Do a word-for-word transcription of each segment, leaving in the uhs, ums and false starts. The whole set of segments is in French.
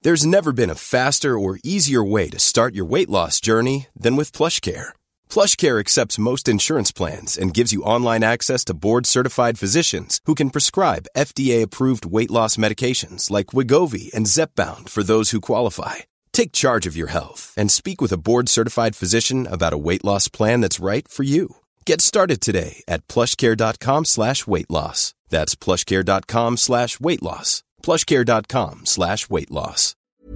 There's never been a faster or easier way to start your weight loss journey than with PlushCare. PlushCare accepts most insurance plans and gives you online access to board-certified physicians who can prescribe F D A-approved weight loss medications like Wegovy and Zepbound for those who qualify. Take charge of your health and speak with a board-certified physician about a weight loss plan that's right for you. Get started today at plushcare.com slash weight loss. That's plushcare.com slash weight loss. plushcare.com slash weight loss.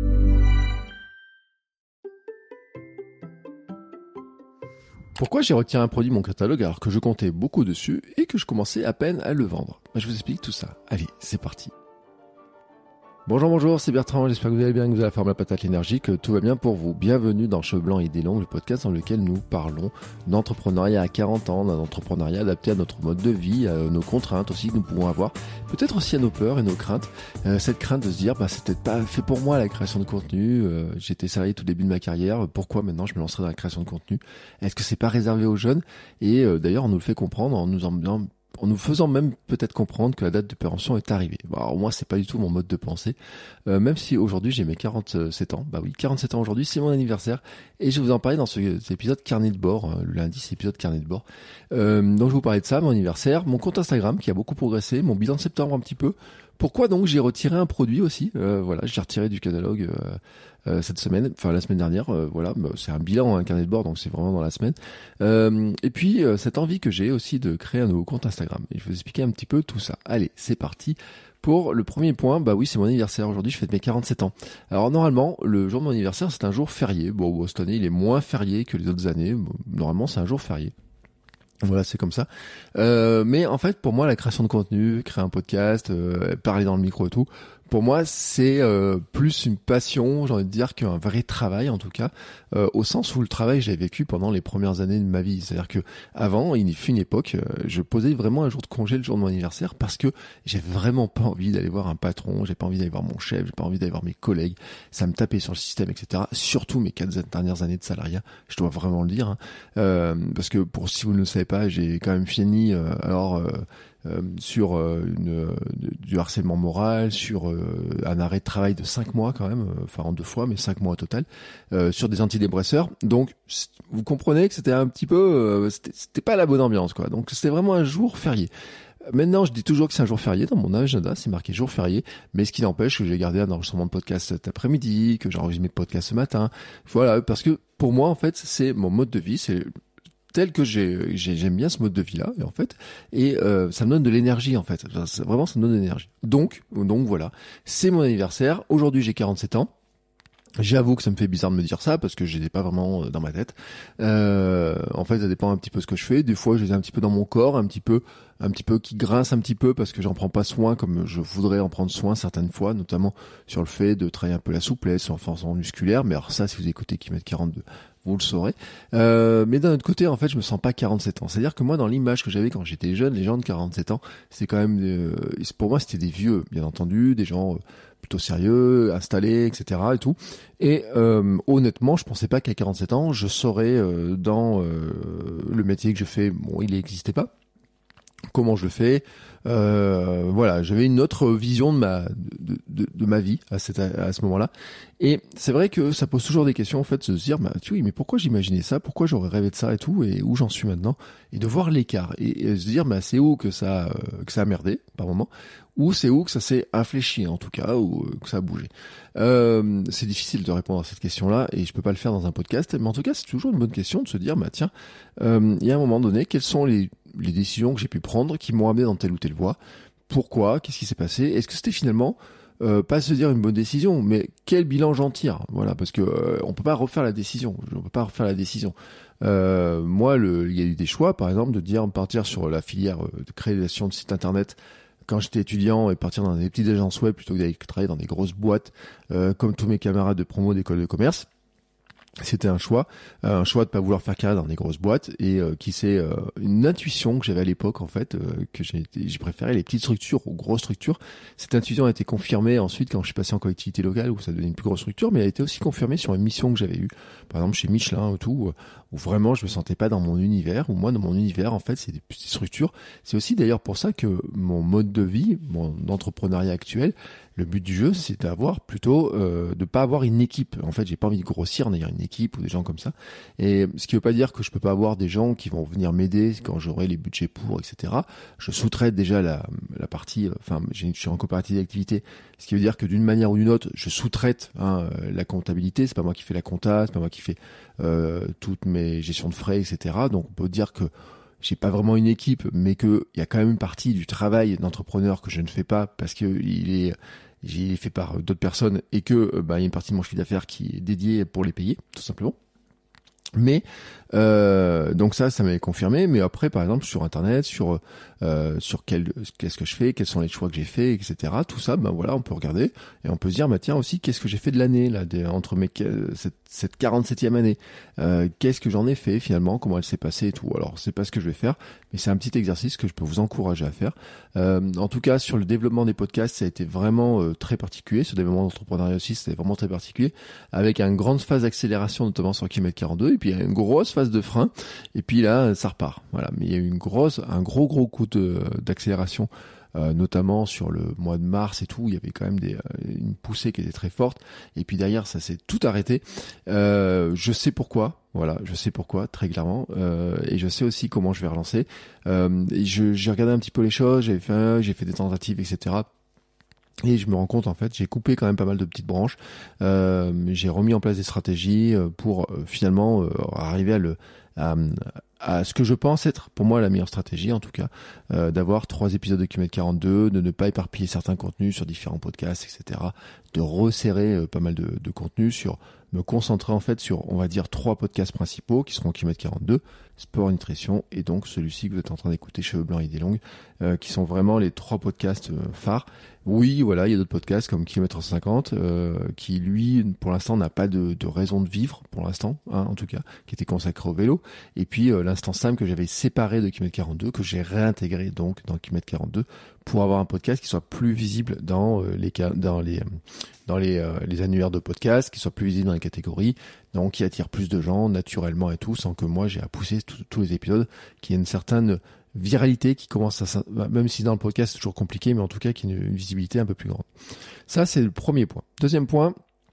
Pourquoi j'ai retiré un produit de mon catalogue alors que je comptais beaucoup dessus et que je commençais à peine à le vendre? Je vous explique tout ça. Allez, c'est parti. Bonjour, bonjour, c'est Bertrand, j'espère que vous allez bien, que vous avez la forme la patate, l'énergie, que tout va bien pour vous. Bienvenue dans Cheveux Blancs et Idées Longues, le podcast dans lequel nous parlons d'entrepreneuriat à quarante ans, d'un entrepreneuriat adapté à notre mode de vie, à nos contraintes aussi que nous pouvons avoir, peut-être aussi à nos peurs et nos craintes. Euh, cette crainte de se dire, bah, c'est peut-être pas fait pour moi la création de contenu, euh, j'étais salarié tout début de ma carrière, pourquoi maintenant je me lancerai dans la création de contenu? Est-ce que c'est pas réservé aux jeunes? Et euh, d'ailleurs, on nous le fait comprendre en nous emmenant en nous faisant même peut-être comprendre que la date de péremption est arrivée. Bon, alors moi, c'est pas du tout mon mode de pensée. Euh, même si aujourd'hui j'ai mes quarante-sept ans, bah oui, quarante-sept ans aujourd'hui, c'est mon anniversaire, et je vais vous en parler dans ce, cet épisode carnet de bord. Euh, le lundi, c'est l'épisode carnet de bord. Euh, donc je vais vous parler de ça, mon anniversaire, mon compte Instagram qui a beaucoup progressé, mon bilan de septembre un petit peu. Pourquoi donc j'ai retiré un produit aussi? euh, Voilà, j'ai retiré du catalogue euh, euh, cette semaine, enfin la semaine dernière. Euh, voilà, c'est un bilan, un carnet de bord, donc c'est vraiment dans la semaine. Euh, et puis euh, cette envie que j'ai aussi de créer un nouveau compte Instagram. Et je vais vous expliquer un petit peu tout ça. Allez, c'est parti. Pour le premier point, bah oui, c'est mon anniversaire. Aujourd'hui, je fête mes quarante-sept ans. Alors normalement, le jour de mon anniversaire, c'est un jour férié. Bon, bon cette année, il est moins férié que les autres années. Bon, normalement, c'est un jour férié. Voilà, c'est comme ça. Euh, mais en fait, pour moi, la création de contenu, créer un podcast, euh, parler dans le micro et tout, pour moi, c'est euh, plus une passion, j'ai envie de dire, qu'un vrai travail, en tout cas, euh, au sens où le travail, j'ai vécu pendant les premières années de ma vie. C'est-à-dire que avant, il fut une époque, euh, je posais vraiment un jour de congé le jour de mon anniversaire parce que j'ai vraiment pas envie d'aller voir un patron, j'ai pas envie d'aller voir mon chef, j'ai pas envie d'aller voir mes collègues. Ça me tapait sur le système, et cetera. Surtout mes quatre dernières années de salariat, je dois vraiment le dire, hein. Euh, parce que pour si vous ne le savez pas, j'ai quand même fini, euh, alors. Euh, Euh, sur euh, une, euh, du harcèlement moral, sur euh, un arrêt de travail de cinq mois quand même, euh, enfin en deux fois, mais cinq mois au total, euh, sur des antidépresseurs. Donc vous comprenez que c'était un petit peu, euh, c'était, c'était pas la bonne ambiance quoi. Donc c'était vraiment un jour férié. Maintenant, je dis toujours que c'est un jour férié. Dans mon agenda, c'est marqué jour férié. Mais ce qui n'empêche que j'ai gardé un enregistrement de podcast cet après-midi, que j'ai enregistré mes podcasts ce matin. Voilà, parce que pour moi, en fait, c'est mon mode de vie, c'est tel que j'ai, j'ai, j'aime bien ce mode de vie-là, et en fait, et euh, ça me donne de l'énergie, en fait. Ça, vraiment, ça me donne de l'énergie. Donc, donc voilà, c'est mon anniversaire. Aujourd'hui, j'ai quarante-sept ans. J'avoue que ça me fait bizarre de me dire ça parce que je les ai pas vraiment dans ma tête. Euh, en fait, ça dépend un petit peu ce que je fais. Des fois, je les ai un petit peu dans mon corps, un petit peu, un petit peu qui grince un petit peu parce que j'en prends pas soin comme je voudrais en prendre soin certaines fois, notamment sur le fait de travailler un peu la souplesse, en force musculaire. Mais alors ça, si vous écoutez Kilomètre quarante-deux, vous le saurez. Euh, mais d'un autre côté, en fait, je me sens pas quarante-sept ans. C'est-à-dire que moi, dans l'image que j'avais quand j'étais jeune, les gens de quarante-sept ans, c'est quand même, euh, pour moi, c'était des vieux, bien entendu, des gens euh, plutôt sérieux, installés, et cetera et tout. Et euh, honnêtement, je pensais pas qu'à quarante-sept ans, je saurais euh, dans euh, le métier que je fais. Bon, il n'existait pas. Comment je le fais, euh, voilà, j'avais une autre vision de ma de, de, de ma vie à, cette, à ce moment-là. Et c'est vrai que ça pose toujours des questions en fait, de se dire, bah tu vois, mais pourquoi j'imaginais ça, pourquoi j'aurais rêvé de ça et tout, et où j'en suis maintenant, et de voir l'écart et, et se dire, bah c'est où que ça euh, que ça a merdé par moment, ou c'est où que ça s'est infléchi en tout cas, ou euh, que ça a bougé. Euh, c'est difficile de répondre à cette question-là et je peux pas le faire dans un podcast, mais en tout cas c'est toujours une bonne question de se dire, bah tiens, euh, il y a un moment donné, quelles sont les les décisions que j'ai pu prendre qui m'ont amené dans telle ou telle voie, pourquoi, qu'est-ce qui s'est passé, est-ce que c'était finalement euh, pas se dire une bonne décision, mais quel bilan j'en tire, voilà, parce que euh, on peut pas refaire la décision, on peut pas refaire la décision. Euh, moi, le, il y a eu des choix, par exemple, de dire partir sur la filière de création de sites internet quand j'étais étudiant et partir dans des petites agences web plutôt que d'aller travailler dans des grosses boîtes euh, comme tous mes camarades de promo d'école de commerce. C'était un choix, euh, un choix de pas vouloir faire carrière dans des grosses boîtes et euh, qui c'est euh, une intuition que j'avais à l'époque en fait, euh, que j'ai, j'ai préféré les petites structures aux grosses structures. Cette intuition a été confirmée ensuite quand je suis passé en collectivité locale où ça devenait une plus grosse structure, mais elle a été aussi confirmée sur une mission que j'avais eue, par exemple chez Michelin ou tout, où vraiment je me sentais pas dans mon univers, où moi dans mon univers en fait c'est des petites structures. C'est aussi d'ailleurs pour ça que mon mode de vie, mon entrepreneuriat actuel, le but du jeu, c'est d'avoir plutôt euh, de pas avoir une équipe. En fait, j'ai pas envie de grossir en ayant une équipe ou des gens comme ça. Et ce qui veut pas dire que je peux pas avoir des gens qui vont venir m'aider quand j'aurai les budgets pour, et cetera. Je sous-traite déjà la, la partie. Enfin, je suis en coopérative d'activité, ce qui veut dire que d'une manière ou d'une autre, je sous-traite hein, la comptabilité. C'est pas moi qui fais la compta, c'est pas moi qui fais euh, toutes mes gestions de frais, et cetera. Donc, on peut dire que j'ai pas vraiment une équipe, mais que il y a quand même une partie du travail d'entrepreneur que je ne fais pas parce que il est j'ai fait par d'autres personnes et que bah, il y a une partie de mon chiffre d'affaires qui est dédiée pour les payer, tout simplement. Mais euh, donc ça, ça m'avait confirmé. Mais après, par exemple, sur Internet, sur euh, sur quel qu'est-ce que je fais, quels sont les choix que j'ai faits, et cetera. Tout ça, ben voilà, on peut regarder et on peut se dire, bah tiens aussi, qu'est-ce que j'ai fait de l'année là, des, entre mes cette, cette quarante-septième année, euh, qu'est-ce que j'en ai fait finalement, comment elle s'est passée et tout. Alors c'est pas ce que je vais faire, mais c'est un petit exercice que je peux vous encourager à faire. Euh, en tout cas, sur le développement des podcasts, ça a été vraiment euh, très particulier. Ce développement d'entrepreneuriat aussi, c'était vraiment très particulier, avec une grande phase d'accélération, notamment sur kilomètre quarante-deux, et puis il y a une grosse phase de frein, et puis là, ça repart. Voilà, mais il y a eu une grosse, un gros gros coup de, d'accélération, euh, notamment sur le mois de mars et tout. Il y avait quand même des, une poussée qui était très forte, et puis derrière, ça s'est tout arrêté. Euh, je sais pourquoi. Voilà, je sais pourquoi, très clairement, euh, et je sais aussi comment je vais relancer. Euh, et je, j'ai regardé un petit peu les choses, j'ai fait, j'ai fait des tentatives, et cetera. Et je me rends compte, en fait, j'ai coupé quand même pas mal de petites branches. Euh, j'ai remis en place des stratégies pour euh, finalement euh, arriver à le à, à ce que je pense être pour moi la meilleure stratégie, en tout cas, euh, d'avoir trois épisodes de kilomètre quarante-deux, de ne pas éparpiller certains contenus sur différents podcasts, et cetera. De resserrer euh, pas mal de, de contenus sur me concentrer en fait sur, on va dire, trois podcasts principaux qui seront kilomètre quarante-deux, sport, nutrition, et donc celui-ci que vous êtes en train d'écouter, cheveux blancs, idées longues, euh, qui sont vraiment les trois podcasts euh, phares. Oui, voilà, il y a d'autres podcasts comme kilomètre cent cinquante, euh, qui lui, pour l'instant, n'a pas de, de raison de vivre, pour l'instant, hein, en tout cas, qui était consacré au vélo. Et puis euh, l'instant simple que j'avais séparé de kilomètre quarante-deux, que j'ai réintégré donc dans kilomètre quarante-deux, pour avoir un podcast qui soit plus visible dans euh, les dans les dans les euh, les annuaires de podcasts, qui soit plus visible dans les catégories, donc qui attire plus de gens naturellement et tout, sans que moi j'ai à pousser tous les épisodes, qui a une certaine viralité qui commence à, même si dans le podcast c'est toujours compliqué, mais en tout cas qui a une, une visibilité un peu plus grande. Ça c'est le premier point. Deuxième point,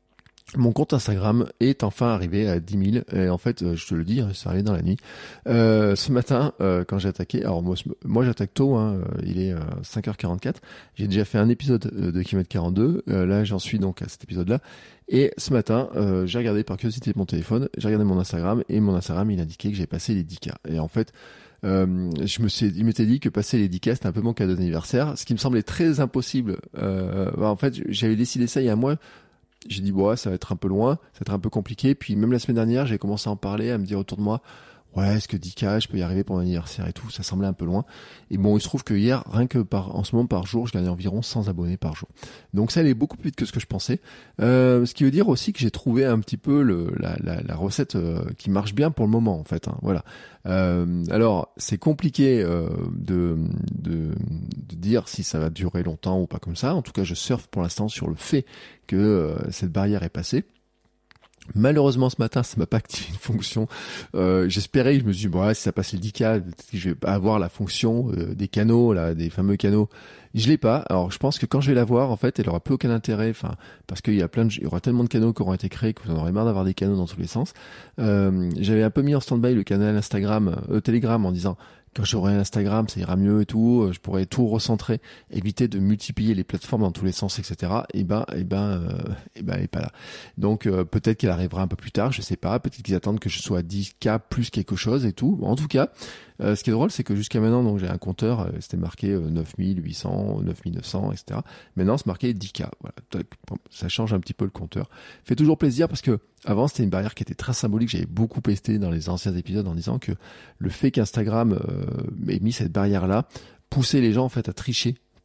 mon compte Instagram est enfin arrivé à dix mille, et en fait, je te le dis, c'est arrivé dans la nuit. Euh, ce matin, euh, quand j'ai attaqué, alors moi, moi j'attaque tôt, hein, il est euh, cinq heures quarante-quatre, j'ai déjà fait un épisode de kilomètre quarante-deux, euh, là j'en suis donc à cet épisode-là, et ce matin, euh, j'ai regardé par curiosité mon téléphone, j'ai regardé mon Instagram, et mon Instagram, il indiquait que j'ai passé les dix K. Et en fait, Euh, je me suis, il m'était dit que passer les dix K c'était un peu mon cadeau d'anniversaire, ce qui me semblait très impossible. Euh, bah en fait, j'avais décidé ça il y a un mois. J'ai dit bon, ouais, ça va être un peu loin, ça va être un peu compliqué. Puis même la semaine dernière, j'ai commencé à en parler, à me dire autour de moi, ouais, est-ce que dix K, je peux y arriver pour mon anniversaire et tout. Ça semblait un peu loin. Et bon, il se trouve que hier, rien que par, en ce moment par jour, je gagnais environ cent abonnés par jour. Donc ça allait beaucoup plus vite que ce que je pensais. Euh, ce qui veut dire aussi que j'ai trouvé un petit peu le, la, la, la recette euh, qui marche bien pour le moment, en fait. Hein, voilà. Euh, alors, c'est compliqué euh, de, de, de dire si ça va durer longtemps ou pas comme ça. En tout cas, je surfe pour l'instant sur le fait que euh, cette barrière est passée. Malheureusement ce matin ça m'a pas activé une fonction, euh, j'espérais, je me suis dit bon ouais, si ça passe le dix K peut-être que je vais avoir la fonction euh, des canaux là, des fameux canaux. Je l'ai pas. Alors je pense que quand je vais l'avoir, en fait elle aura plus aucun intérêt, enfin parce qu'il y a plein de, il y aura tellement de canaux qui auront été créés que vous en aurez marre d'avoir des canaux dans tous les sens. Euh, j'avais un peu mis en stand-by le canal Instagram, euh, Telegram, en disant quand j'aurai un Instagram, ça ira mieux et tout, je pourrais tout recentrer, éviter de multiplier les plateformes dans tous les sens, et cetera. Et ben, et ben, euh, et ben, elle est pas là. Donc euh, peut-être qu'elle arrivera un peu plus tard, je sais pas. Peut-être qu'ils attendent que je sois à dix K plus quelque chose et tout. En tout cas, euh, ce qui est drôle, c'est que jusqu'à maintenant, donc j'ai un compteur, euh, c'était marqué euh, neuf mille huit cents, neuf mille neuf cents, et cetera. Maintenant, c'est marqué dix K. Voilà, ça change un petit peu le compteur. Fait toujours plaisir parce que avant, c'était une barrière qui était très symbolique. J'avais beaucoup pesté dans les anciens épisodes en disant que le fait qu'Instagram euh, ait mis cette barrière-là poussait les gens en fait à tricher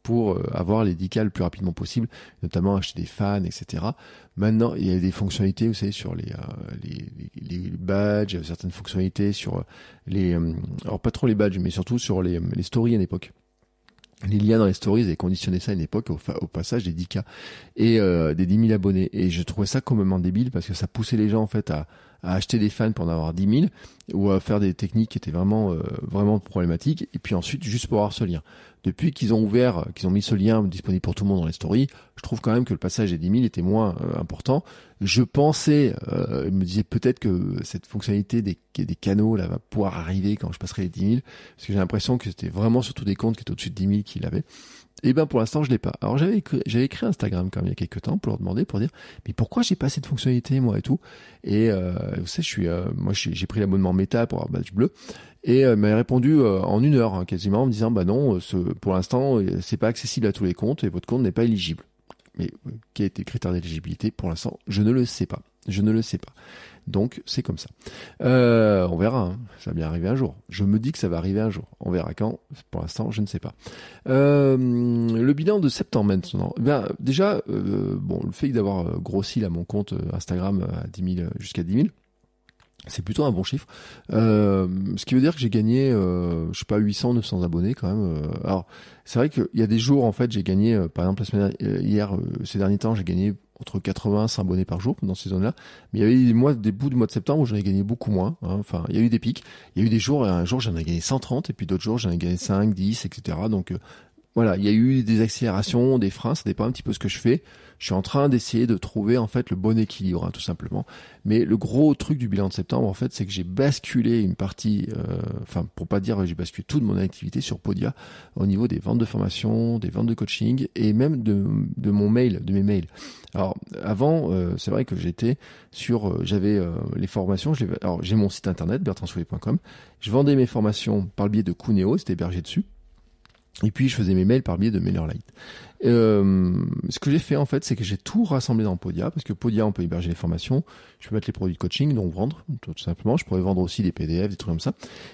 pour euh, avoir les dix K le plus rapidement possible, notamment acheter des fans, et cetera. Maintenant, il y a des fonctionnalités, vous savez, sur les, euh, les, les, les badges, il y a certaines fonctionnalités sur les, euh, alors pas trop les badges, mais surtout sur les, les stories à l'époque. Les liens dans les stories, ils avaient conditionné ça à une époque au, fa- au passage des dix K et euh, des dix mille abonnés. Et je trouvais ça complètement débile parce que ça poussait les gens en fait à, à acheter des fans pour en avoir dix mille ou à faire des techniques qui étaient vraiment euh, vraiment problématiques. Et puis ensuite, juste pour avoir ce lien. Depuis qu'ils ont ouvert, qu'ils ont mis ce lien disponible pour tout le monde dans les stories, je trouve quand même que le passage des dix mille était moins euh, important. Je pensais, euh, je me disais peut-être que cette fonctionnalité des, des canaux là va pouvoir arriver quand je passerai les dix mille, parce que j'ai l'impression que c'était vraiment surtout des comptes qui étaient au-dessus de dix mille qui l'avaient. Et ben pour l'instant je l'ai pas. Alors j'avais écrit, j'avais écrit Instagram quand même il y a quelques temps pour leur demander, pour dire mais pourquoi j'ai pas cette fonctionnalité moi et tout. Et euh, vous savez, je suis, euh, moi j'ai, j'ai pris l'abonnement Meta pour avoir badge bleu. Et euh, il m'avait répondu euh, en une heure hein, quasiment en me disant bah non, euh, ce, pour l'instant euh, c'est pas accessible à tous les comptes et votre compte n'est pas éligible. Mais euh, quel était le critère d'éligibilité pour l'instant? Je ne le sais pas. Je ne le sais pas. Donc c'est comme ça. Euh, on verra. Hein. Ça va bien arriver un jour. Je me dis que ça va arriver un jour. On verra quand. Pour l'instant, je ne sais pas. Euh, le bilan de septembre maintenant. Ben, déjà, euh, bon, le fait d'avoir grossi là mon compte Instagram à dix mille jusqu'à dix mille. C'est plutôt un bon chiffre. Euh, ce qui veut dire que j'ai gagné, euh, je sais pas, huit cents, neuf cents abonnés quand même. Euh, alors, c'est vrai qu'il y a des jours, en fait, j'ai gagné, euh, par exemple, la semaine euh, hier, euh, ces derniers temps, j'ai gagné entre quatre-vingts et cent abonnés par jour dans ces zones-là. Mais il y avait des mois, des bouts du mois de septembre où j'en ai gagné beaucoup moins. Hein. Enfin, il y a eu des pics. Il y a eu des jours, un jour, j'en ai gagné cent trente, et puis d'autres jours, j'en ai gagné cinq, dix, et cetera. Donc, euh, voilà, il y a eu des accélérations, des freins, ça dépend un petit peu de ce que je fais. Je suis en train d'essayer de trouver en fait le bon équilibre, hein, tout simplement. Mais le gros truc du bilan de septembre, en fait, c'est que j'ai basculé une partie, euh, enfin pour pas dire j'ai basculé toute mon activité sur Podia au niveau des ventes de formation, des ventes de coaching et même de, de mon mail, de mes mails. Alors avant, euh, c'est vrai que j'étais sur, euh, j'avais euh, les formations. Je les, alors j'ai mon site internet bertrand soulier point com. Je vendais mes formations par le biais de Cuneo, c'était hébergé dessus. Et puis je faisais mes mails par le biais de MailerLite. Euh, ce que j'ai fait en fait, c'est que j'ai tout rassemblé dans Podia, parce que Podia, on peut héberger les formations, je peux mettre les produits de coaching, donc vendre, tout simplement. Je pourrais vendre aussi des P D F, des trucs comme ça.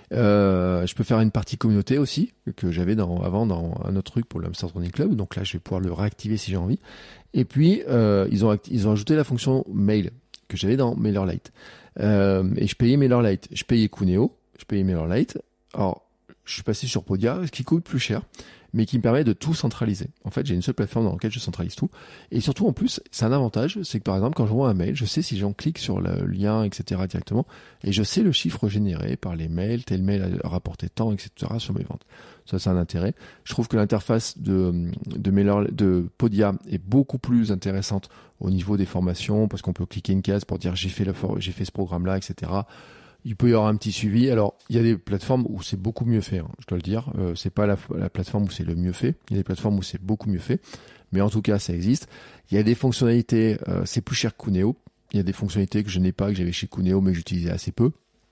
Euh, je peux faire une partie communauté aussi, que j'avais dans, avant dans un autre truc pour le Hamster Running Club, donc là je vais pouvoir le réactiver si j'ai envie. Et puis euh, ils ont ils ont ajouté la fonction mail que j'avais dans MailerLite. Euh, et je payais MailerLite, je payais Cuneo, je payais MailerLite. Alors je suis passé sur Podia, ce qui coûte plus cher, mais qui me permet de tout centraliser. En fait, j'ai une seule plateforme dans laquelle je centralise tout. Et surtout, en plus, c'est un avantage, c'est que par exemple, quand j'envoie un mail, je sais si j'en clique sur le lien, et cetera directement, et je sais le chiffre généré par les mails, tel mail a rapporté tant, et cetera sur mes ventes. Ça, c'est un intérêt. Je trouve que l'interface de, de, Mailer, de Podia est beaucoup plus intéressante au niveau des formations, parce qu'on peut cliquer une case pour dire j'ai fait, le for- j'ai fait ce programme-là, et cetera. Il peut y avoir un petit suivi. Alors, il y a des plateformes où c'est beaucoup mieux fait, hein, je dois le dire. Euh, c'est pas la, la plateforme où c'est le mieux fait. Il y a des plateformes où c'est beaucoup mieux fait. Mais en tout cas, ça existe. Il y a des fonctionnalités, euh, c'est plus cher que Cuneo. Il y a des fonctionnalités que je n'ai pas, que j'avais chez Cuneo, mais j'utilisais assez peu.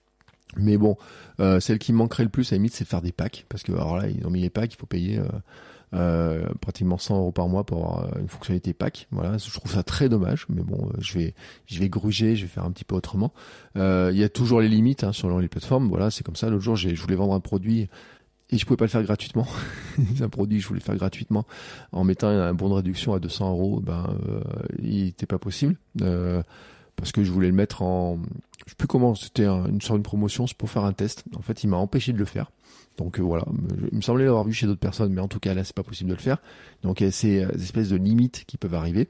Mais bon, euh, celle qui me manquerait le plus, à la limite, c'est faire des packs. Parce que, alors là, ils ont mis les packs, il faut payer... Euh, Euh, pratiquement cent euros par mois pour avoir une fonctionnalité pack. Voilà, je trouve ça très dommage, mais bon, je vais, je vais gruger, je vais faire un petit peu autrement. Euh, il y a toujours les limites hein, selon les plateformes. Voilà, c'est comme ça. L'autre jour, j'ai, je voulais vendre un produit et je pouvais pas le faire gratuitement. C'est un produit que je voulais faire gratuitement en mettant un bon de réduction à deux cents euros. Ben, euh, il était pas possible. Euh, parce que je voulais le mettre en, je sais plus comment, c'était un, une sorte de promotion, c'est pour faire un test. En fait, il m'a empêché de le faire. Donc euh, voilà, il me semblait l'avoir vu chez d'autres personnes, mais en tout cas là, c'est pas possible de le faire. Donc il y a ces euh, espèces de limites qui peuvent arriver.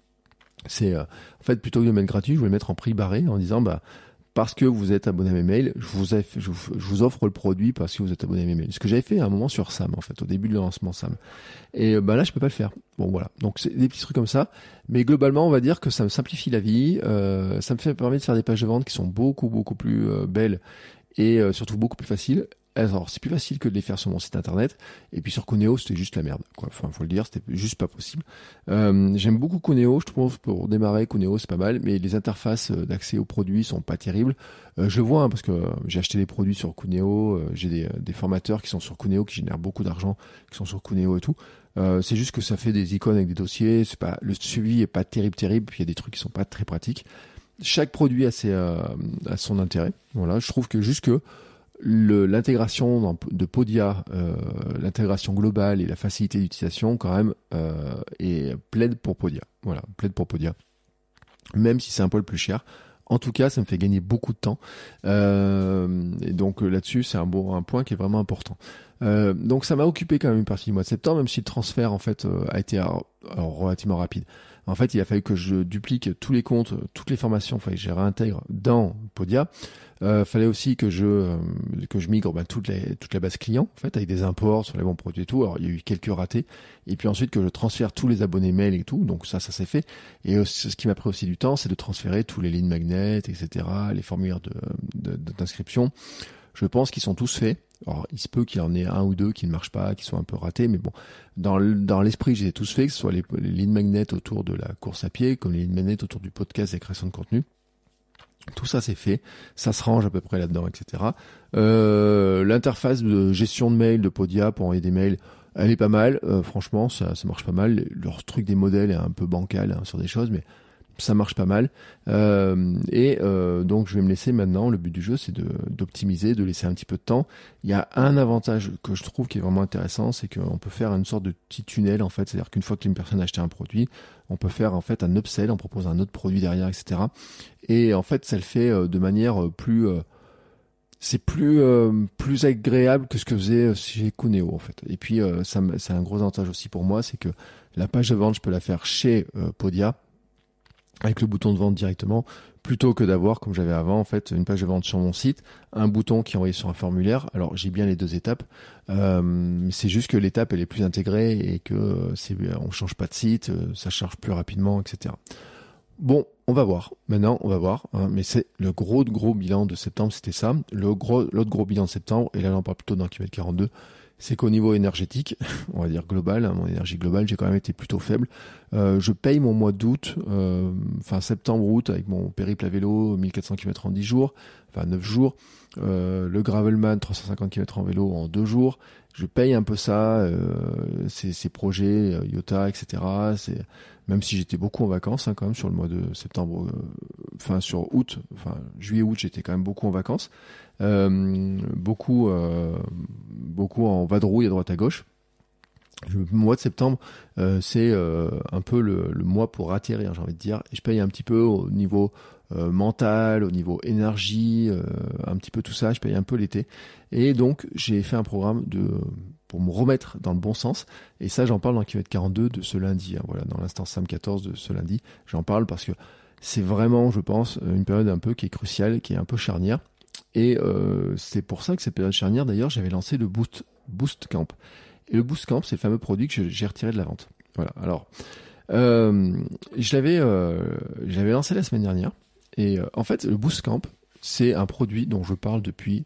C'est euh, en fait plutôt que de le mettre gratuit, je voulais le mettre en prix barré en disant bah parce que vous êtes abonné à mes mails, je vous, ai, je, vous, je vous offre le produit parce que vous êtes abonné à mes mails. Ce que j'avais fait à un moment sur Sam, en fait, au début de lancement Sam. Et bah là, je peux pas le faire. Bon, voilà. Donc, c'est des petits trucs comme ça. Mais globalement, on va dire que ça me simplifie la vie. Euh, ça me fait permet de faire des pages de vente qui sont beaucoup, beaucoup plus euh, belles et euh, surtout beaucoup plus faciles. Alors, c'est plus facile que de les faire sur mon site internet. Et puis sur Cuneo, c'était juste la merde, quoi. Enfin, faut le dire, c'était juste pas possible. Euh, j'aime beaucoup Cuneo, je trouve, pour démarrer, Cuneo, c'est pas mal, mais les interfaces d'accès aux produits sont pas terribles. Euh, je vois, hein, parce que j'ai acheté des produits sur Cuneo, euh, j'ai des, des formateurs qui sont sur Cuneo, qui génèrent beaucoup d'argent, qui sont sur Cuneo et tout. Euh, c'est juste que ça fait des icônes avec des dossiers, c'est pas, le suivi est pas terrible, terrible, puis il y a des trucs qui sont pas très pratiques. Chaque produit a ses, euh, a son intérêt. Voilà, je trouve que juste que le, l'intégration dans, de Podia, euh, l'intégration globale et la facilité d'utilisation quand même euh, est plaide pour Podia. Voilà, plaide pour Podia. Même si c'est un poil plus cher. En tout cas, ça me fait gagner beaucoup de temps. Euh, et donc là-dessus, c'est un bon un point qui est vraiment important. Euh, donc ça m'a occupé quand même une partie du mois de septembre, même si le transfert en fait euh, a été alors, alors, relativement rapide. En fait, il a fallu que je duplique tous les comptes, toutes les formations, il fallait que je les réintègre dans Podia. Euh, fallait aussi que je euh, que je migre bah, toute, les, toute la base client en fait avec des imports sur les bons produits et tout. Alors il y a eu quelques ratés et puis ensuite que je transfère tous les abonnés mail et tout. Donc ça ça s'est fait. Et euh, ce qui m'a pris aussi du temps, c'est de transférer tous les lignes magnets, et cetera. Les formulaires de, de, de d'inscription. Je pense qu'ils sont tous faits. Alors il se peut qu'il y en ait un ou deux qui ne marchent pas, qui soient un peu ratés, mais bon, dans dans l'esprit, j'ai tous fait, que ce soit les, les lignes magnets autour de la course à pied, comme les lignes magnets autour du podcast et création de contenu. Tout ça c'est fait, ça se range à peu près là-dedans, et cetera. Euh, l'interface de gestion de mail de Podia pour envoyer des mails, elle est pas mal. Euh, franchement, ça, ça marche pas mal. Leur truc des modèles est un peu bancal hein, sur des choses, mais ça marche pas mal. Euh, et euh, donc je vais me laisser maintenant. Le but du jeu, c'est de d'optimiser, de laisser un petit peu de temps. Il y a un avantage que je trouve qui est vraiment intéressant, c'est qu'on peut faire une sorte de petit tunnel en fait. C'est-à-dire qu'une fois que une personne a acheté un produit, on peut faire en fait un upsell, on propose un autre produit derrière, et cetera. Et en fait, ça le fait euh, de manière plus, euh, c'est plus euh, plus agréable que ce que faisait chez Cuneo en fait. Et puis euh, ça, c'est un gros avantage aussi pour moi, c'est que la page de vente, je peux la faire chez euh, Podia avec le bouton de vente directement, plutôt que d'avoir, comme j'avais avant, en fait, une page de vente sur mon site, un bouton qui est envoyé sur un formulaire. Alors, j'ai bien les deux étapes, euh, c'est juste que l'étape, elle est plus intégrée et que c'est, on change pas de site, ça charge plus rapidement, et cetera. Bon, on va voir. Maintenant, on va voir. Hein, mais c'est le gros, gros bilan de septembre, c'était ça. Le gros, l'autre gros bilan de septembre, et là, on parle plutôt d'un kilomètre quarante-deux, c'est qu'au niveau énergétique, on va dire global, hein, mon énergie globale, j'ai quand même été plutôt faible. Euh, je paye mon mois d'août, euh, enfin septembre-août, avec mon périple à vélo, mille quatre cents kilomètres en dix jours, enfin neuf jours. Euh, le Gravelman, trois cent cinquante kilomètres en vélo en deux jours. Je paye un peu ça, euh, ces, ces projets, euh, Iota, et cetera. C'est, même si j'étais beaucoup en vacances, hein, quand même, sur le mois de septembre, euh, enfin sur août, enfin juillet-août, j'étais quand même beaucoup en vacances. Euh, beaucoup, euh, beaucoup en vadrouille à droite à gauche. Le mois de septembre, euh, c'est euh, un peu le, le mois pour atterrir, j'ai envie de dire. Et je paye un petit peu au niveau euh, mental, au niveau énergie, euh, un petit peu tout ça. Je paye un peu l'été. Et donc, j'ai fait un programme de pour me remettre dans le bon sens. Et ça, j'en parle dans kilomètre quarante-deux de ce lundi. Hein, voilà, dans l'instant Sam quatorze de ce lundi, j'en parle parce que c'est vraiment, je pense, une période un peu qui est cruciale, qui est un peu charnière. Et euh, c'est pour ça que cette période charnière, d'ailleurs, j'avais lancé le Boost, Boost Camp. Et le Boost Camp, c'est le fameux produit que j'ai retiré de la vente. Voilà. Alors, euh, je l'avais, euh, je l'avais lancé la semaine dernière. Et euh, en fait, le Boost Camp, c'est un produit dont je parle depuis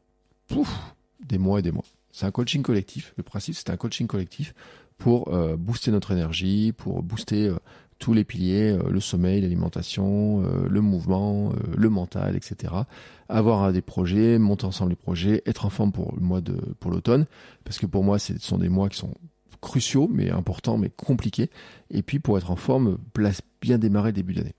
pouf, des mois et des mois. C'est un coaching collectif. Le principe, c'est un coaching collectif pour euh, booster notre énergie, pour booster euh, tous les piliers, euh, le sommeil, l'alimentation, euh, le mouvement, euh, le mental, et cetera. Avoir euh, des projets, monter ensemble les projets, être en forme pour le mois de pour l'automne, parce que pour moi, ce sont des mois qui sont cruciaux, mais importants, mais compliqués. Et puis pour être en forme, place bien démarrer début d'année.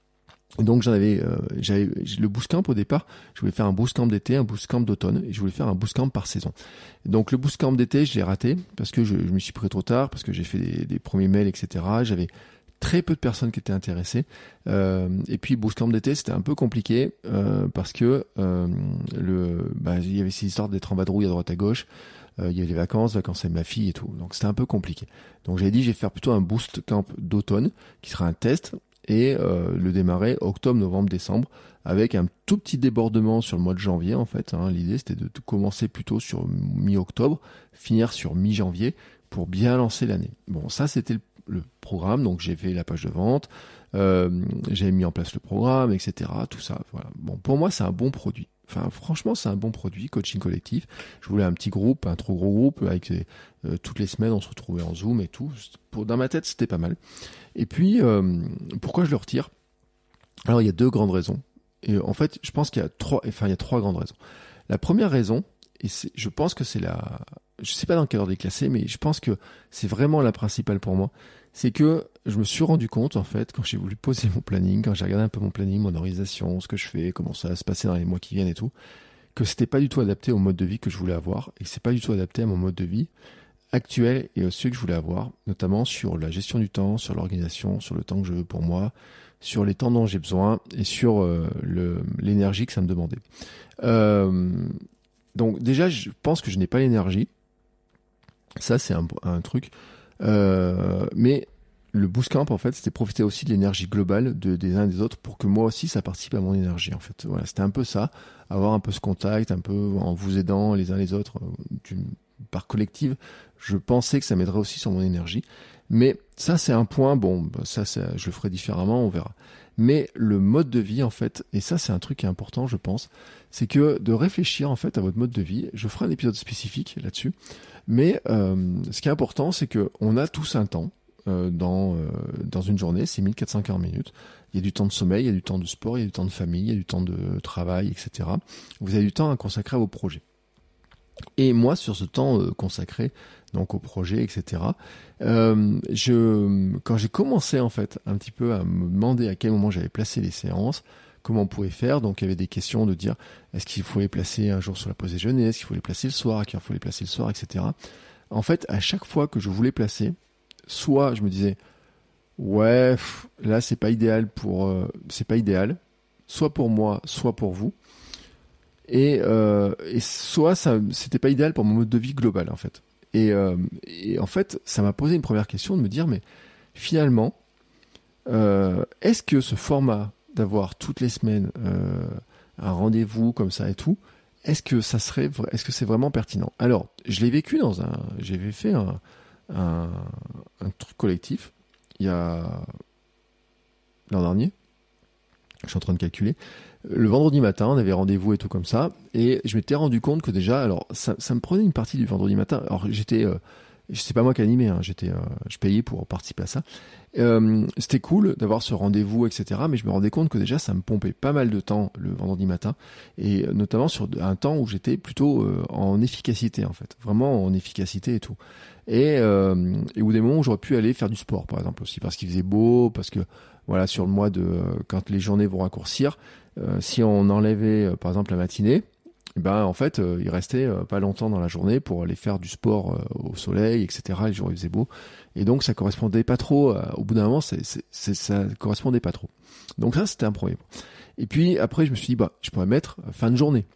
Donc j'en avais, euh, j'avais le Boost Camp au départ. Je voulais faire un Boost Camp d'été, un Boost Camp d'automne, et je voulais faire un Boost Camp par saison. Donc le Boost Camp d'été, je l'ai raté parce que je, je me suis pris trop tard, parce que j'ai fait des, des premiers mails, et cetera. J'avais très peu de personnes qui étaient intéressées. Euh, et puis Boost Camp d'été, c'était un peu compliqué euh, parce que euh, le, bah, il y avait ces histoires d'être en vadrouille à droite à gauche. Euh, il y avait les vacances, vacances avec ma fille et tout. Donc c'était un peu compliqué. Donc j'avais dit, je vais faire plutôt un Boost Camp d'automne qui sera un test. Et euh, le démarrer octobre, novembre, décembre, avec un tout petit débordement sur le mois de janvier en fait. Hein. L'idée c'était de commencer plutôt sur mi-octobre, finir sur mi-janvier pour bien lancer l'année. Bon, ça c'était le, le programme, donc j'ai fait la page de vente, euh, j'ai mis en place le programme, et cetera. Tout ça, voilà. Bon, pour moi c'est un bon produit. Enfin, franchement, c'est un bon produit, coaching collectif. Je voulais un petit groupe, un trop gros groupe, avec euh, toutes les semaines, on se retrouvait en Zoom et tout. Pour, dans ma tête, c'était pas mal. Et puis, euh, pourquoi je le retire ? Alors, il y a deux grandes raisons. Et en fait, je pense qu'il y a trois, enfin, il y a trois grandes raisons. La première raison, et c'est, je pense que c'est la, je sais pas dans quel ordre les classer, mais je pense que c'est vraiment la principale pour moi. C'est que je me suis rendu compte, en fait, quand j'ai voulu poser mon planning, quand j'ai regardé un peu mon planning, mon organisation, ce que je fais, comment ça va se passer dans les mois qui viennent et tout, que c'était pas du tout adapté au mode de vie que je voulais avoir et que c'est pas du tout adapté à mon mode de vie actuel et au celui que je voulais avoir, notamment sur la gestion du temps, sur l'organisation, sur le temps que je veux pour moi, sur les temps dont j'ai besoin et sur euh, le, l'énergie que ça me demandait. Euh, donc déjà, je pense que je n'ai pas l'énergie. Ça, c'est un, un truc. Euh, mais le bootcamp, en fait, c'était profiter aussi de l'énergie globale de, des uns et des autres pour que moi aussi, ça participe à mon énergie, en fait. Voilà, c'était un peu ça, avoir un peu ce contact, un peu en vous aidant les uns les autres, d'une, par collective. Je pensais que ça m'aiderait aussi sur mon énergie. Mais ça, c'est un point, bon, ça, ça, je le ferai différemment, on verra. Mais le mode de vie, en fait, et ça, c'est un truc qui est important, je pense, c'est que de réfléchir, en fait, à votre mode de vie. Je ferai un épisode spécifique là-dessus. Mais euh, ce qui est important, c'est que on a tous un temps euh, dans euh, dans une journée, c'est mille quatre cent quarante minutes. Il y a du temps de sommeil, il y a du temps de sport, il y a du temps de famille, il y a du temps de travail, et cetera. Vous avez du temps à consacrer à vos projets. Et moi, sur ce temps euh, consacré donc au projet, et cetera. Euh, je, quand j'ai commencé en fait un petit peu à me demander à quel moment j'avais placé les séances, comment on pouvait faire, donc il y avait des questions de dire est-ce qu'il faut les placer un jour sur la pause déjeuner, est-ce qu'il faut les placer le soir, à quelle heure il faut les placer le soir, et cetera. En fait, à chaque fois que je voulais placer, soit je me disais ouais, pff, là c'est pas idéal pour, euh, c'est pas idéal, soit pour moi, soit pour vous. Et, euh, et soit ça, c'était pas idéal pour mon mode de vie global en fait. Et, euh, et en fait, ça m'a posé une première question de me dire, mais finalement, euh, est-ce que ce format d'avoir toutes les semaines euh, un rendez-vous comme ça et tout, est-ce que ça serait, est-ce que c'est vraiment pertinent? Alors, je l'ai vécu dans un, j'avais fait un, un, un truc collectif il y a l'an dernier. Je suis en train de calculer. Le vendredi matin, on avait rendez-vous et tout comme ça, et je m'étais rendu compte que déjà, alors ça, ça me prenait une partie du vendredi matin. Alors j'étais, euh, c'est pas moi qui animais, hein, j'étais, euh, je payais pour participer à ça. Euh, c'était cool d'avoir ce rendez-vous, et cetera. Mais je me rendais compte que déjà, ça me pompait pas mal de temps le vendredi matin, et notamment sur un temps où j'étais plutôt euh, en efficacité en fait, vraiment en efficacité et tout. Et, euh, et où des moments où j'aurais pu aller faire du sport, par exemple aussi, parce qu'il faisait beau, parce que voilà, sur le mois de euh, quand les journées vont raccourcir. Euh, si on enlevait euh, par exemple la matinée, ben en fait euh, il restait euh, pas longtemps dans la journée pour aller faire du sport euh, au soleil, et cetera. Les jours il faisait beau, et donc ça correspondait pas trop. Euh, au bout d'un moment, c'est, c'est, c'est, ça correspondait pas trop. Donc ça c'était un premier point. Et puis après je me suis dit bah je pourrais mettre fin de journée,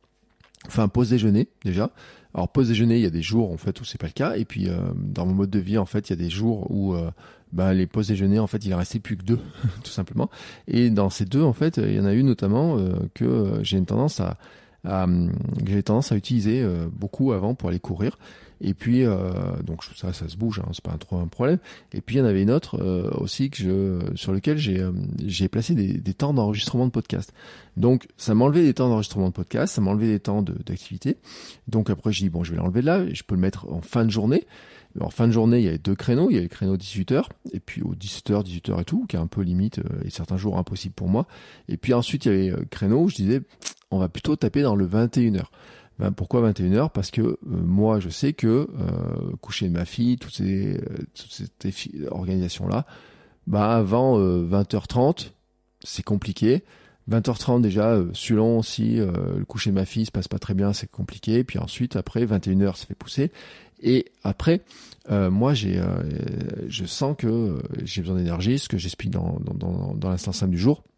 enfin pause déjeuner déjà. Alors pause déjeuner, il y a des jours en fait où c'est pas le cas, et puis euh, dans mon mode de vie en fait il y a des jours où euh, bah, les pauses déjeuner en fait il en restait plus que deux tout simplement. Et dans ces deux en fait il y en a une notamment euh, que euh, j'ai une tendance à, à que j'ai tendance à utiliser euh, beaucoup avant pour aller courir. Et puis euh, donc ça ça se bouge, hein, c'est pas un, trop un problème. Et puis il y en avait une autre euh, aussi que je sur lequel j'ai euh, j'ai placé des, des temps d'enregistrement de podcast. Donc ça m'enlevait des temps d'enregistrement de podcast, ça m'enlevait des temps de, d'activité. Donc après je dis bon je vais l'enlever là, je peux le mettre en fin de journée. En fin de journée, il y avait deux créneaux, il y avait le créneau dix-huit heures, et puis au dix-sept heures, dix-huit heures et tout, qui est un peu limite, euh, et certains jours impossible pour moi. Et puis ensuite, il y avait le créneau où je disais, on va plutôt taper dans le vingt et une heures. Ben, pourquoi vingt et une heures? Parce que euh, moi, je sais que euh, coucher de ma fille, toutes ces, euh, toutes ces fi- organisations-là, ben, avant euh, vingt heures trente, c'est compliqué. vingt heures trente déjà, euh, selon si euh, le coucher de ma fille se passe pas très bien, c'est compliqué. Puis ensuite, après, vingt et une heures, ça fait pousser. Et après, euh, moi, j'ai, euh, je sens que euh, j'ai besoin d'énergie, ce que j'explique dans, dans, dans, dans l'instant simple du jour.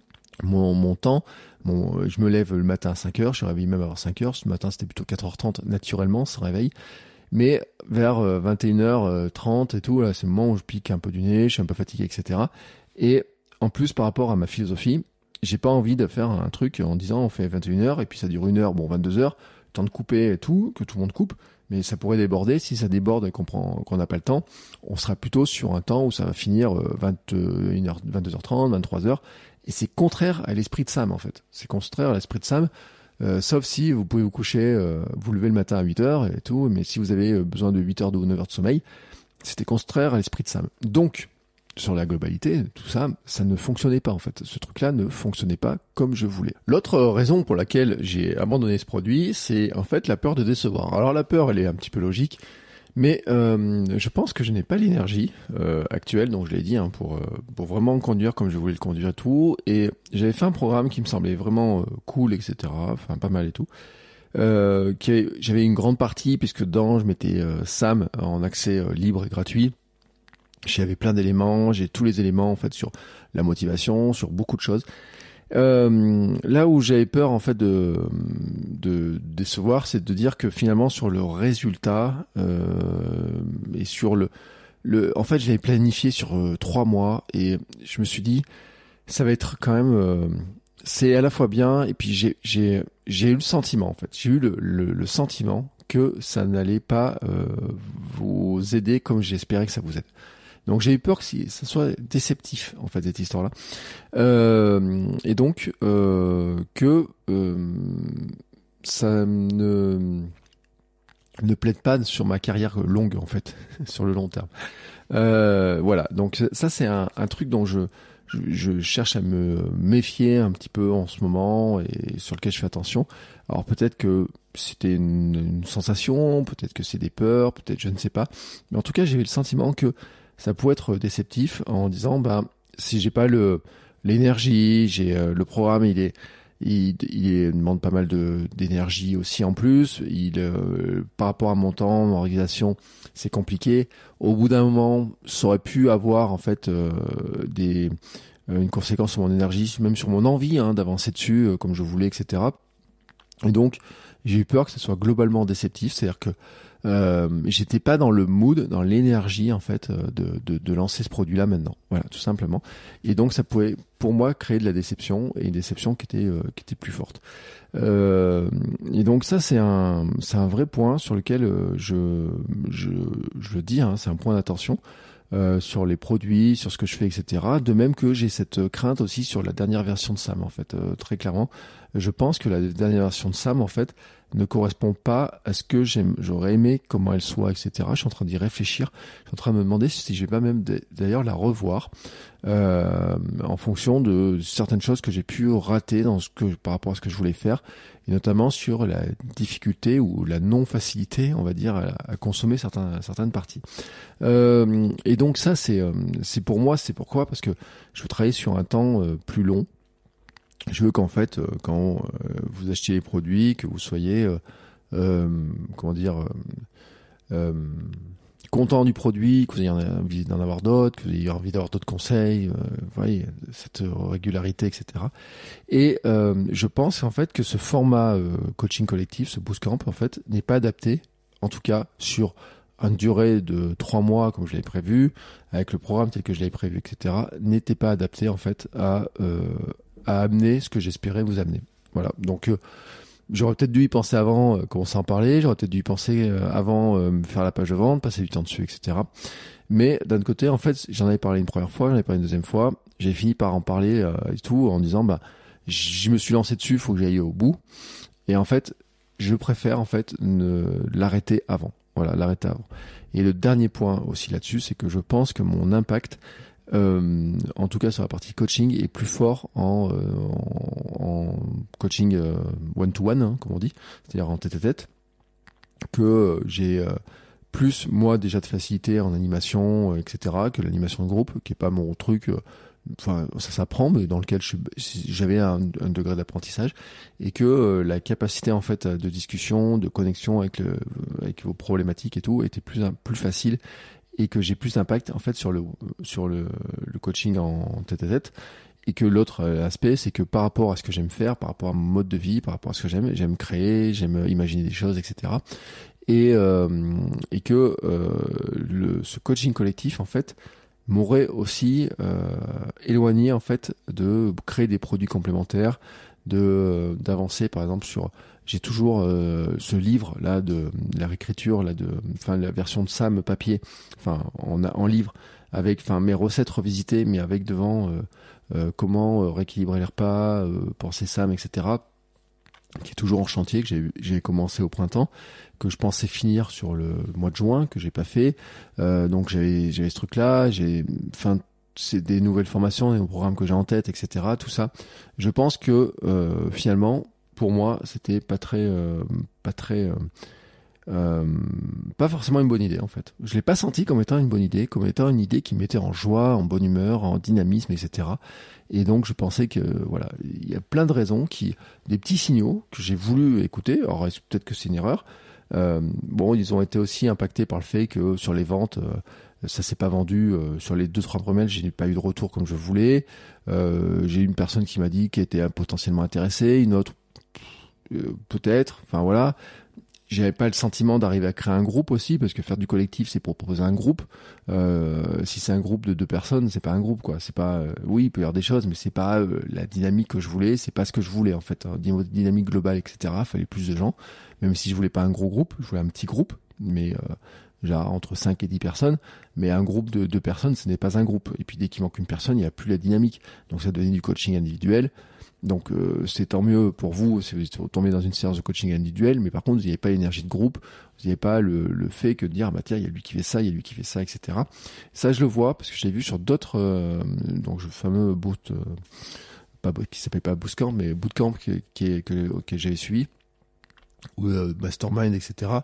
Mon, mon temps, mon, je me lève le matin à cinq heures, je suis réveillé même avant cinq heures. Ce matin, c'était plutôt quatre heures trente, naturellement, sans réveil. Mais vers euh, vingt et une heures trente et tout, là, c'est le moment où je pique un peu du nez, je suis un peu fatigué, et cetera. Et en plus, par rapport à ma philosophie, j'ai pas envie de faire un truc en disant on fait vingt et une heures et puis ça dure une heure, bon, vingt-deux heures, temps de couper et tout, que tout le monde coupe. Mais ça pourrait déborder. Si ça déborde et qu'on prend, qu'on n'a pas le temps, on sera plutôt sur un temps où ça va finir vingt et une heures, vingt-deux heures trente, vingt-trois heures. Et c'est contraire à l'esprit de Sam, en fait. C'est contraire à l'esprit de Sam, euh, sauf si vous pouvez vous coucher, euh, vous lever le matin à huit heures et tout, mais si vous avez besoin de huit heures ou neuf heures de sommeil, c'était contraire à l'esprit de Sam. Donc, sur la globalité, tout ça, ça ne fonctionnait pas en fait. Ce truc-là ne fonctionnait pas comme je voulais. L'autre raison pour laquelle j'ai abandonné ce produit, c'est en fait la peur de décevoir. Alors la peur, elle est un petit peu logique, Mais euh, je pense que je n'ai pas l'énergie euh, actuelle, donc je l'ai dit, hein, pour, euh, pour vraiment conduire comme je voulais le conduire et tout. Et j'avais fait un programme qui me semblait vraiment euh, cool, et cetera. Enfin, pas mal et tout. Euh, qui avait, j'avais une grande partie, puisque dedans, je mettais euh, Sam en accès euh, libre et gratuit. J'avais plein d'éléments, j'ai tous les éléments en fait sur la motivation, sur beaucoup de choses. Euh, là où j'avais peur en fait de, de décevoir, c'est de dire que finalement sur le résultat euh, et sur le, le, en fait, je l'avais planifié sur euh, trois mois et je me suis dit ça va être quand même, euh, c'est à la fois bien et puis j'ai j'ai j'ai eu le sentiment en fait, j'ai eu le le, le sentiment que ça n'allait pas euh, vous aider comme j'espérais que ça vous aide. Donc j'ai eu peur que ça soit déceptif en fait cette histoire-là, euh, et donc euh, que euh, ça ne ne plaide pas sur ma carrière longue en fait, sur le long terme. Euh, voilà, donc ça c'est un, un truc dont je, je je cherche à me méfier un petit peu en ce moment et sur lequel je fais attention. Alors peut-être que c'était une, une sensation, peut-être que c'est des peurs, peut-être je ne sais pas, mais en tout cas j'ai eu le sentiment que ça pouvait être déceptif en disant bah si j'ai pas le l'énergie, j'ai euh, le programme il est il, il est, demande pas mal de d'énergie aussi en plus, il euh, par rapport à mon temps, mon organisation, c'est compliqué. Au bout d'un moment, ça aurait pu avoir en fait euh, des euh, une conséquence sur mon énergie, même sur mon envie hein, d'avancer dessus euh, comme je voulais, et cetera. Et donc j'ai eu peur que ce soit globalement déceptif, c'est-à-dire que Euh, j'étais pas dans le mood, dans l'énergie en fait de, de, de lancer ce produit-là maintenant. Voilà, tout simplement. Et donc ça pouvait, pour moi, créer de la déception et une déception qui était euh, qui était plus forte. Euh, et donc ça c'est un c'est un vrai point sur lequel euh, je je je le dis, hein, c'est un point d'attention. Euh, sur les produits, sur ce que je fais, et cetera. De même que j'ai cette crainte aussi sur la dernière version de Sam, en fait, euh, très clairement. Je pense que la dernière version de Sam, en fait, ne correspond pas à ce que j'aime, j'aurais aimé, comment elle soit, et cetera. Je suis en train d'y réfléchir. Je suis en train de me demander si je vais pas même d'ailleurs la revoir euh, en fonction de certaines choses que j'ai pu rater dans ce que, par rapport à ce que je voulais faire, et notamment sur la difficulté ou la non-facilité, on va dire, à, à consommer certains, certaines parties. Euh, et donc ça, c'est, euh, c'est pour moi, c'est pourquoi, parce que je veux travailler sur un temps euh, plus long. Je veux qu'en fait, euh, quand euh, vous achetiez les produits, que vous soyez, euh, euh, comment dire, euh, euh, content du produit, que vous ayez envie d'en avoir d'autres, que vous ayez envie d'avoir d'autres conseils, euh, vous voyez, cette régularité, et cetera. Et euh, je pense en fait que ce format euh, coaching collectif, ce bootcamp, en fait, n'est pas adapté, en tout cas sur une durée de trois mois comme je l'avais prévu, avec le programme tel que je l'avais prévu, et cetera, n'était pas adapté en fait à euh, à amener ce que j'espérais vous amener. Voilà. Donc euh, j'aurais peut-être dû y penser avant, euh, commencer à en parler. J'aurais peut-être dû y penser euh, avant, euh, faire la page de vente, passer du temps dessus, et cetera. Mais d'un autre côté, en fait, j'en avais parlé une première fois, j'en avais parlé une deuxième fois. J'ai fini par en parler euh, et tout en disant bah je me suis lancé dessus, il faut que j'aille au bout. Et en fait, je préfère en fait ne l'arrêter avant. Voilà, l'arrêter avant. Et le dernier point aussi là-dessus, c'est que je pense que mon impact, euh, en tout cas sur la partie coaching, est plus fort en, euh, en, en coaching euh, one-to-one, hein, comme on dit, c'est-à-dire en tête-à-tête, que euh, j'ai euh, plus, moi, déjà de facilité en animation, euh, et cetera, que l'animation de groupe, qui est pas mon truc... Euh, enfin ça s'apprend, mais dans lequel je, j'avais un, un degré d'apprentissage, et que euh, la capacité en fait de discussion, de connexion avec le avec vos problématiques et tout était plus plus facile, et que j'ai plus d'impact en fait sur le sur le, le coaching en tête à tête. Et que l'autre aspect, c'est que par rapport à ce que j'aime faire, par rapport à mon mode de vie, par rapport à ce que j'aime, j'aime créer, j'aime imaginer des choses, et cetera. Et euh, et que euh, le ce coaching collectif en fait m'aurait aussi euh, éloigné en fait de créer des produits complémentaires, de d'avancer par exemple sur, j'ai toujours euh, ce livre là de, de la réécriture là de, enfin la version de Sam papier, enfin en, en livre, avec enfin mes recettes revisitées, mais avec devant euh, euh, comment euh, rééquilibrer les repas, euh, penser Sam, et cetera, qui est toujours en chantier, que j'ai, j'ai commencé au printemps, que je pensais finir sur le mois de juin, que j'ai pas fait. Euh, donc j'avais, j'avais ce truc-là, j'ai, enfin, c'est des nouvelles formations, des programmes que j'ai en tête, et cetera. Tout ça. Je pense que euh, finalement, pour moi, c'était pas très, euh, pas très euh, euh, pas forcément une bonne idée en fait. Je l'ai pas senti comme étant une bonne idée, comme étant une idée qui me mettait en joie, en bonne humeur, en dynamisme, et cetera. Et donc je pensais que voilà, il y a plein de raisons, qui, des petits signaux que j'ai voulu écouter. Alors peut-être que c'est une erreur. Euh, bon, ils ont été aussi impactés par le fait que sur les ventes, euh, ça s'est pas vendu. Euh, sur les deux trois premiers, j'ai pas eu de retour comme je voulais. Euh, j'ai eu une personne qui m'a dit qu'elle était potentiellement intéressée, une autre euh, peut-être. Enfin voilà. J'avais pas le sentiment d'arriver à créer un groupe aussi, parce que faire du collectif, c'est pour proposer un groupe. Euh, si c'est un groupe de deux personnes, c'est pas un groupe, quoi. C'est pas, euh, oui, il peut y avoir des choses, mais c'est pas euh, la dynamique que je voulais, c'est pas ce que je voulais, en fait. Au niveau de dynamique globale, et cetera, il fallait plus de gens. Même si je voulais pas un gros groupe, je voulais un petit groupe, mais, euh, genre entre cinq et dix personnes. Mais un groupe de deux personnes, ce n'est pas un groupe. Et puis dès qu'il manque une personne, il n'y a plus la dynamique. Donc ça devenait du coaching individuel. Donc euh, c'est tant mieux pour vous si vous tombez dans une séance de coaching individuel, mais par contre vous n'avez pas l'énergie de groupe, vous n'avez pas le, le fait que de dire bah tiens il y a lui qui fait ça, il y a lui qui fait ça, et cetera. Ça je le vois parce que je l'ai vu sur d'autres, euh, donc le fameux boot, euh, pas qui s'appelle pas Bootcamp, mais Bootcamp qui, qui est que, que j'avais suivi, ou euh, Mastermind, et cetera.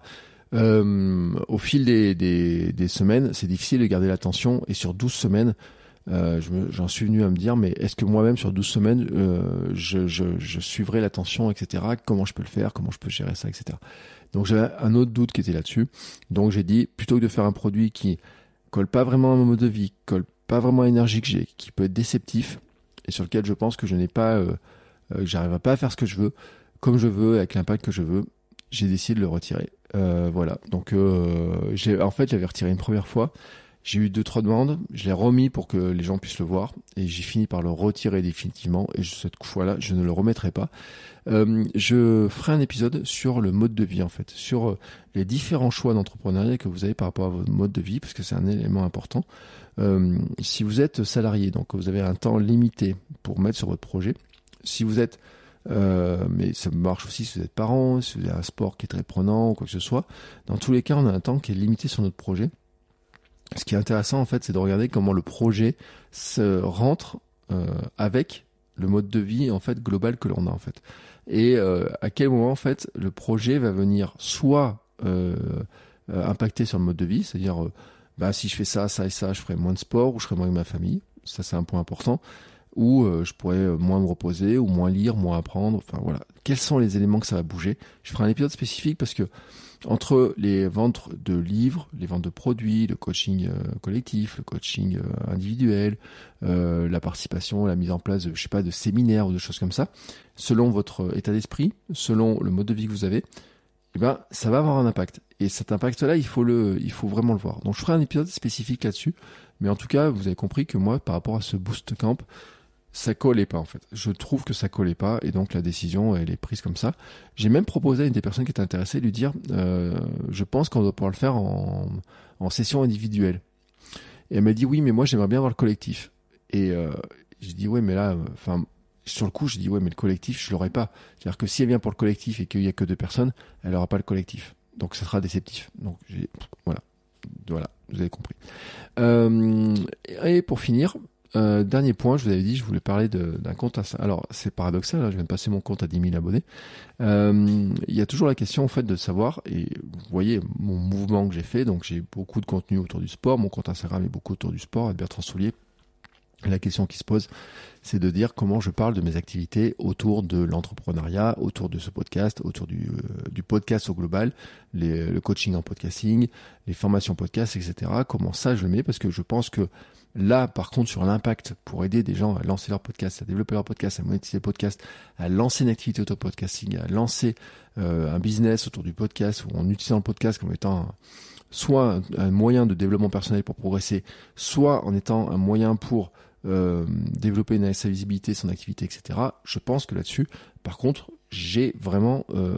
Euh, au fil des, des, des semaines, c'est difficile de garder l'attention, et sur douze semaines. Euh, je me, j'en suis venu à me dire, mais est-ce que moi-même sur douze semaines, euh, je, je, je suivrai l'attention, et cetera. Comment je peux le faire, comment je peux gérer ça, et cetera. Donc j'avais un autre doute qui était là-dessus. Donc j'ai dit, plutôt que de faire un produit qui colle pas vraiment à mon mode de vie, colle pas vraiment à l'énergie que j'ai, qui peut être déceptif, et sur lequel je pense que je n'ai pas, euh, euh, j'arriverai pas à faire ce que je veux, comme je veux, avec l'impact que je veux, j'ai décidé de le retirer. Euh, voilà. Donc euh, j'ai, en fait, j'avais retiré une première fois. J'ai eu deux, trois demandes, je l'ai remis pour que les gens puissent le voir, et j'ai fini par le retirer définitivement, et cette fois-là, je ne le remettrai pas. Euh, je ferai un épisode sur le mode de vie, en fait, sur les différents choix d'entrepreneuriat que vous avez par rapport à votre mode de vie, parce que c'est un élément important. Euh, si vous êtes salarié, donc vous avez un temps limité pour mettre sur votre projet, si vous êtes Euh, mais ça marche aussi si vous êtes parent, si vous avez un sport qui est très prenant ou quoi que ce soit. Dans tous les cas, on a un temps qui est limité sur notre projet. Ce qui est intéressant, en fait, c'est de regarder comment le projet se rentre euh, avec le mode de vie, en fait, global que l'on a, en fait. Et euh, à quel moment, en fait, le projet va venir soit euh, euh, impacter sur le mode de vie, c'est-à-dire, euh, bah, si je fais ça, ça et ça, je ferai moins de sport ou je ferai moins avec ma famille. Ça, c'est un point important. Ou euh, je pourrais moins me reposer, ou moins lire, moins apprendre. Enfin, voilà. Quels sont les éléments que ça va bouger? Je ferai un épisode spécifique parce que entre les ventes de livres, les ventes de produits, le coaching euh, collectif, le coaching euh, individuel, euh, la participation, la mise en place de, je sais pas, de séminaires ou de choses comme ça, selon votre état d'esprit, selon le mode de vie que vous avez, eh ben, ça va avoir un impact. Et cet impact-là, il faut le, il faut vraiment le voir. Donc, je ferai un épisode spécifique là-dessus. Mais en tout cas, vous avez compris que moi, par rapport à ce Bootcamp, ça collait pas en fait. Je trouve que ça collait pas et donc la décision elle est prise comme ça. J'ai même proposé à une des personnes qui étaient intéressées de lui dire euh, je pense qu'on doit pouvoir le faire en, en session individuelle. Et elle m'a dit oui mais moi j'aimerais bien avoir le collectif. Et euh, j'ai dit ouais mais là enfin euh, sur le coup j'ai dit ouais mais le collectif je l'aurai pas. C'est-à-dire que si elle vient pour le collectif et qu'il y a que deux personnes, elle aura pas le collectif. Donc ça sera déceptif. Donc j'ai voilà. Voilà, vous avez compris. Euh, et pour finir, Euh, dernier point, je vous avais dit, je voulais parler de, d'un compte à ça. Alors, c'est paradoxal, hein, je viens de passer mon compte à dix mille abonnés. Euh, il y a toujours la question, en fait, de savoir, et vous voyez mon mouvement que j'ai fait, donc j'ai beaucoup de contenu autour du sport, mon compte Instagram est beaucoup autour du sport, Bertrand Soulier. La question qui se pose, c'est de dire comment je parle de mes activités autour de l'entrepreneuriat, autour de ce podcast, autour du, euh, du podcast au global, les, le coaching en podcasting, les formations podcast, et cetera. Comment ça je le mets? Parce que je pense que là, par contre, sur l'impact pour aider des gens à lancer leur podcast, à développer leur podcast, à monétiser le podcast, à lancer une activité auto-podcasting, à lancer euh, un business autour du podcast, ou en utilisant le podcast comme étant un, soit un moyen de développement personnel pour progresser, soit en étant un moyen pour euh, développer une, sa visibilité, son activité, et cetera. Je pense que là-dessus, par contre, j'ai vraiment euh,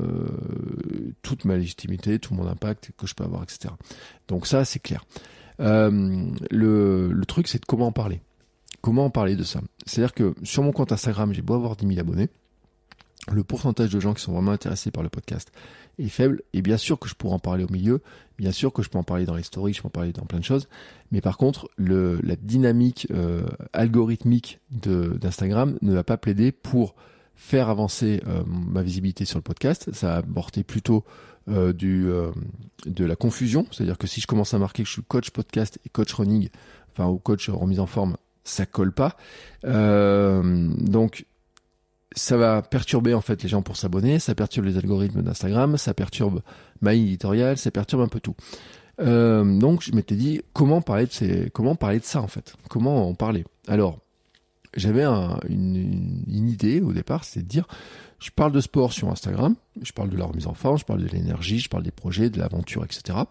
toute ma légitimité, tout mon impact que je peux avoir, et cetera. Donc ça, c'est clair. Euh, le, le truc, c'est de comment en parler. Comment en parler de ça? C'est-à-dire que sur mon compte Instagram, j'ai beau avoir dix mille abonnés, le pourcentage de gens qui sont vraiment intéressés par le podcast est faible, et bien sûr que je pourrais en parler au milieu, bien sûr que je peux en parler dans les stories, je peux en parler dans plein de choses, mais par contre, le, la dynamique euh, algorithmique de, d'Instagram ne va pas plaider pour faire avancer euh, ma visibilité sur le podcast. Ça a apporté plutôt euh, du, euh, de la confusion. C'est-à-dire que si je commence à marquer que je suis coach podcast et coach running, enfin ou coach remise en forme, ça colle pas. Euh, donc ça va perturber en fait les gens pour s'abonner, ça perturbe les algorithmes d'Instagram, ça perturbe ma ligne éditoriale, ça perturbe un peu tout. Euh, donc je m'étais dit comment parler de ces, comment parler de ça en fait, comment en parler. Alors j'avais un, une, une idée au départ, c'est de dire je parle de sport sur Instagram, je parle de la remise en forme, je parle de l'énergie, je parle des projets, de l'aventure, et cetera.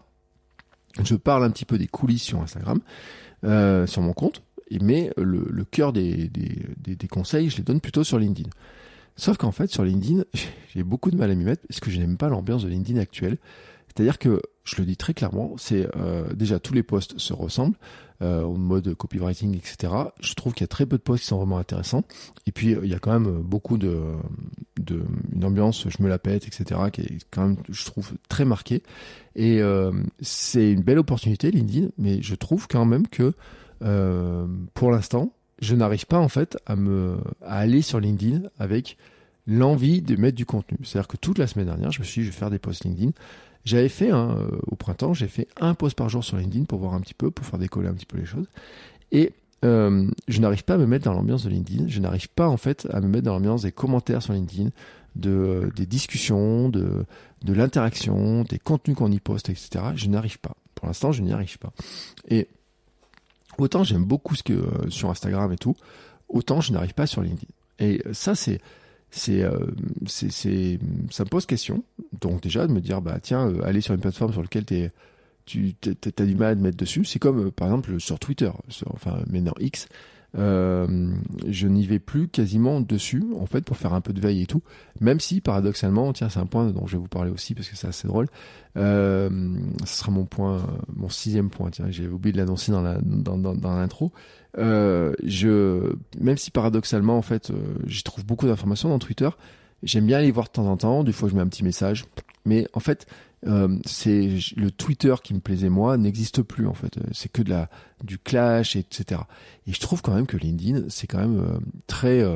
Je parle un petit peu des coulisses sur Instagram, euh, sur mon compte. Mais le, le cœur des, des, des, des conseils, je les donne plutôt sur LinkedIn. Sauf qu'en fait, sur LinkedIn, j'ai beaucoup de mal à m'y mettre parce que je n'aime pas l'ambiance de LinkedIn actuelle. C'est-à-dire que, je le dis très clairement, c'est euh, déjà tous les posts se ressemblent, euh, en mode copywriting, et cetera. Je trouve qu'il y a très peu de posts qui sont vraiment intéressants. Et puis, il y a quand même beaucoup de, de une ambiance, je me la pète, et cetera, qui est quand même, je trouve, très marquée. Et euh, c'est une belle opportunité, LinkedIn, mais je trouve quand même que Euh, pour l'instant, je n'arrive pas en fait à me à aller sur LinkedIn avec l'envie de mettre du contenu. C'est-à-dire que toute la semaine dernière, je me suis dit, je vais faire des posts LinkedIn. J'avais fait hein, euh, au printemps, j'ai fait un post par jour sur LinkedIn pour voir un petit peu, pour faire décoller un petit peu les choses. Et euh, je n'arrive pas à me mettre dans l'ambiance de LinkedIn. Je n'arrive pas en fait à me mettre dans l'ambiance des commentaires sur LinkedIn, de des discussions, de de l'interaction, des contenus qu'on y poste, et cetera. Je n'arrive pas. Pour l'instant, je n'y arrive pas. Et autant j'aime beaucoup ce que euh, sur Instagram et tout, autant je n'arrive pas sur LinkedIn. Et ça, c'est, c'est, euh, c'est, c'est, ça me pose question. Donc déjà de me dire, bah tiens, euh, aller sur une plateforme sur laquelle t'es, tu as du mal à te mettre dessus. C'est comme euh, par exemple sur Twitter, sur, enfin maintenant X. Euh, je n'y vais plus quasiment dessus en fait pour faire un peu de veille et tout, même si paradoxalement, tiens, c'est un point dont je vais vous parler aussi parce que c'est assez drôle. Euh, ce sera mon point, mon sixième point. Tiens, j'ai oublié de l'annoncer dans la dans dans, dans l'intro. Euh, je, même si paradoxalement en fait, euh, j'y trouve beaucoup d'informations dans Twitter. J'aime bien aller voir de temps en temps. Des fois, je mets un petit message, mais en fait. Euh, c'est le Twitter qui me plaisait moi n'existe plus en fait, c'est que de la du clash et etc. Et je trouve quand même que LinkedIn c'est quand même euh, très euh,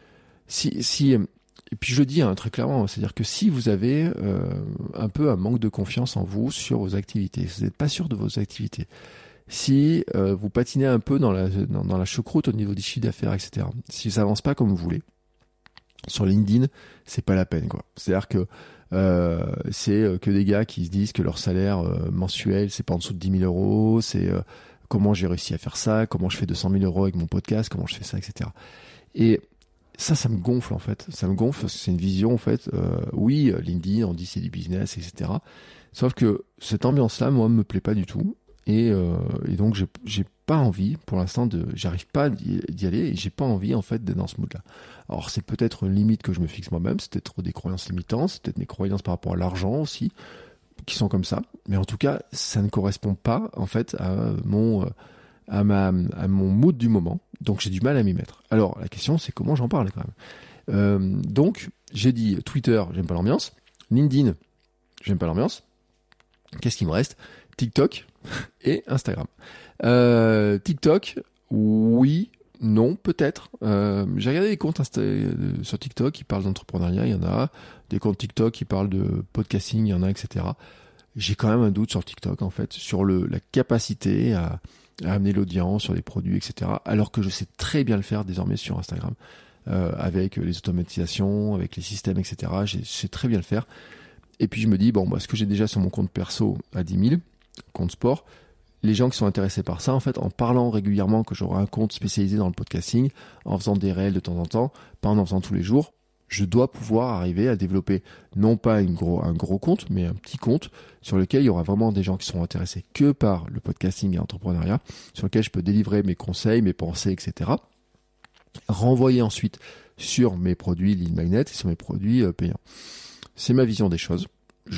si si et puis je le dis hein, très clairement, c'est-à-dire que si vous avez euh, un peu un manque de confiance en vous sur vos activités, si vous n'êtes pas sûr de vos activités, si euh, vous patinez un peu dans la dans, dans la choucroute au niveau des chiffres d'affaires, et cetera. Si ça avance pas comme vous voulez sur LinkedIn, c'est pas la peine quoi. C'est-à-dire que Euh, c'est que des gars qui se disent que leur salaire euh, mensuel c'est pas en dessous de dix mille euros, c'est euh, comment j'ai réussi à faire ça, comment je fais deux cent mille euros avec mon podcast, comment je fais ça, et cetera. Et ça, ça me gonfle en fait, ça me gonfle parce que c'est une vision en fait, euh, oui, LinkedIn, on dit c'est du business, et cetera. Sauf que cette ambiance-là, moi, me plaît pas du tout. Et, euh, et donc j'ai, j'ai pas envie pour l'instant de j'arrive pas d'y, d'y aller et j'ai pas envie en fait d'être dans ce mood là. Alors c'est peut-être une limite que je me fixe moi-même, c'est peut-être des croyances limitantes, c'est peut-être mes croyances par rapport à l'argent aussi qui sont comme ça, mais en tout cas ça ne correspond pas en fait à mon à ma à mon mood du moment, donc j'ai du mal à m'y mettre. Alors la question c'est comment j'en parle quand même. Euh, donc j'ai dit Twitter, j'aime pas l'ambiance, LinkedIn, j'aime pas l'ambiance. Qu'est-ce qu'il me reste? TikTok et Instagram. Euh, TikTok, oui, non, peut-être. Euh, j'ai regardé des comptes Insta- sur TikTok qui parlent d'entrepreneuriat, il y en a. Des comptes TikTok qui parlent de podcasting, il y en a, et cetera. J'ai quand même un doute sur TikTok, en fait, sur le, la capacité à, à amener l'audience sur les produits, et cetera. Alors que je sais très bien le faire désormais sur Instagram, euh, avec les automatisations, avec les systèmes, et cetera. Je sais très bien le faire. Et puis je me dis, bon, moi, ce que j'ai déjà sur mon compte perso à dix mille, compte sport, les gens qui sont intéressés par ça, en fait, en parlant régulièrement que j'aurai un compte spécialisé dans le podcasting, en faisant des réels de temps en temps, pas en en faisant tous les jours, je dois pouvoir arriver à développer non pas une gros, un gros compte, mais un petit compte sur lequel il y aura vraiment des gens qui seront intéressés que par le podcasting et l'entrepreneuriat, sur lequel je peux délivrer mes conseils, mes pensées, et cetera. Renvoyer ensuite sur mes produits lead magnet et sur mes produits euh, payants. C'est ma vision des choses.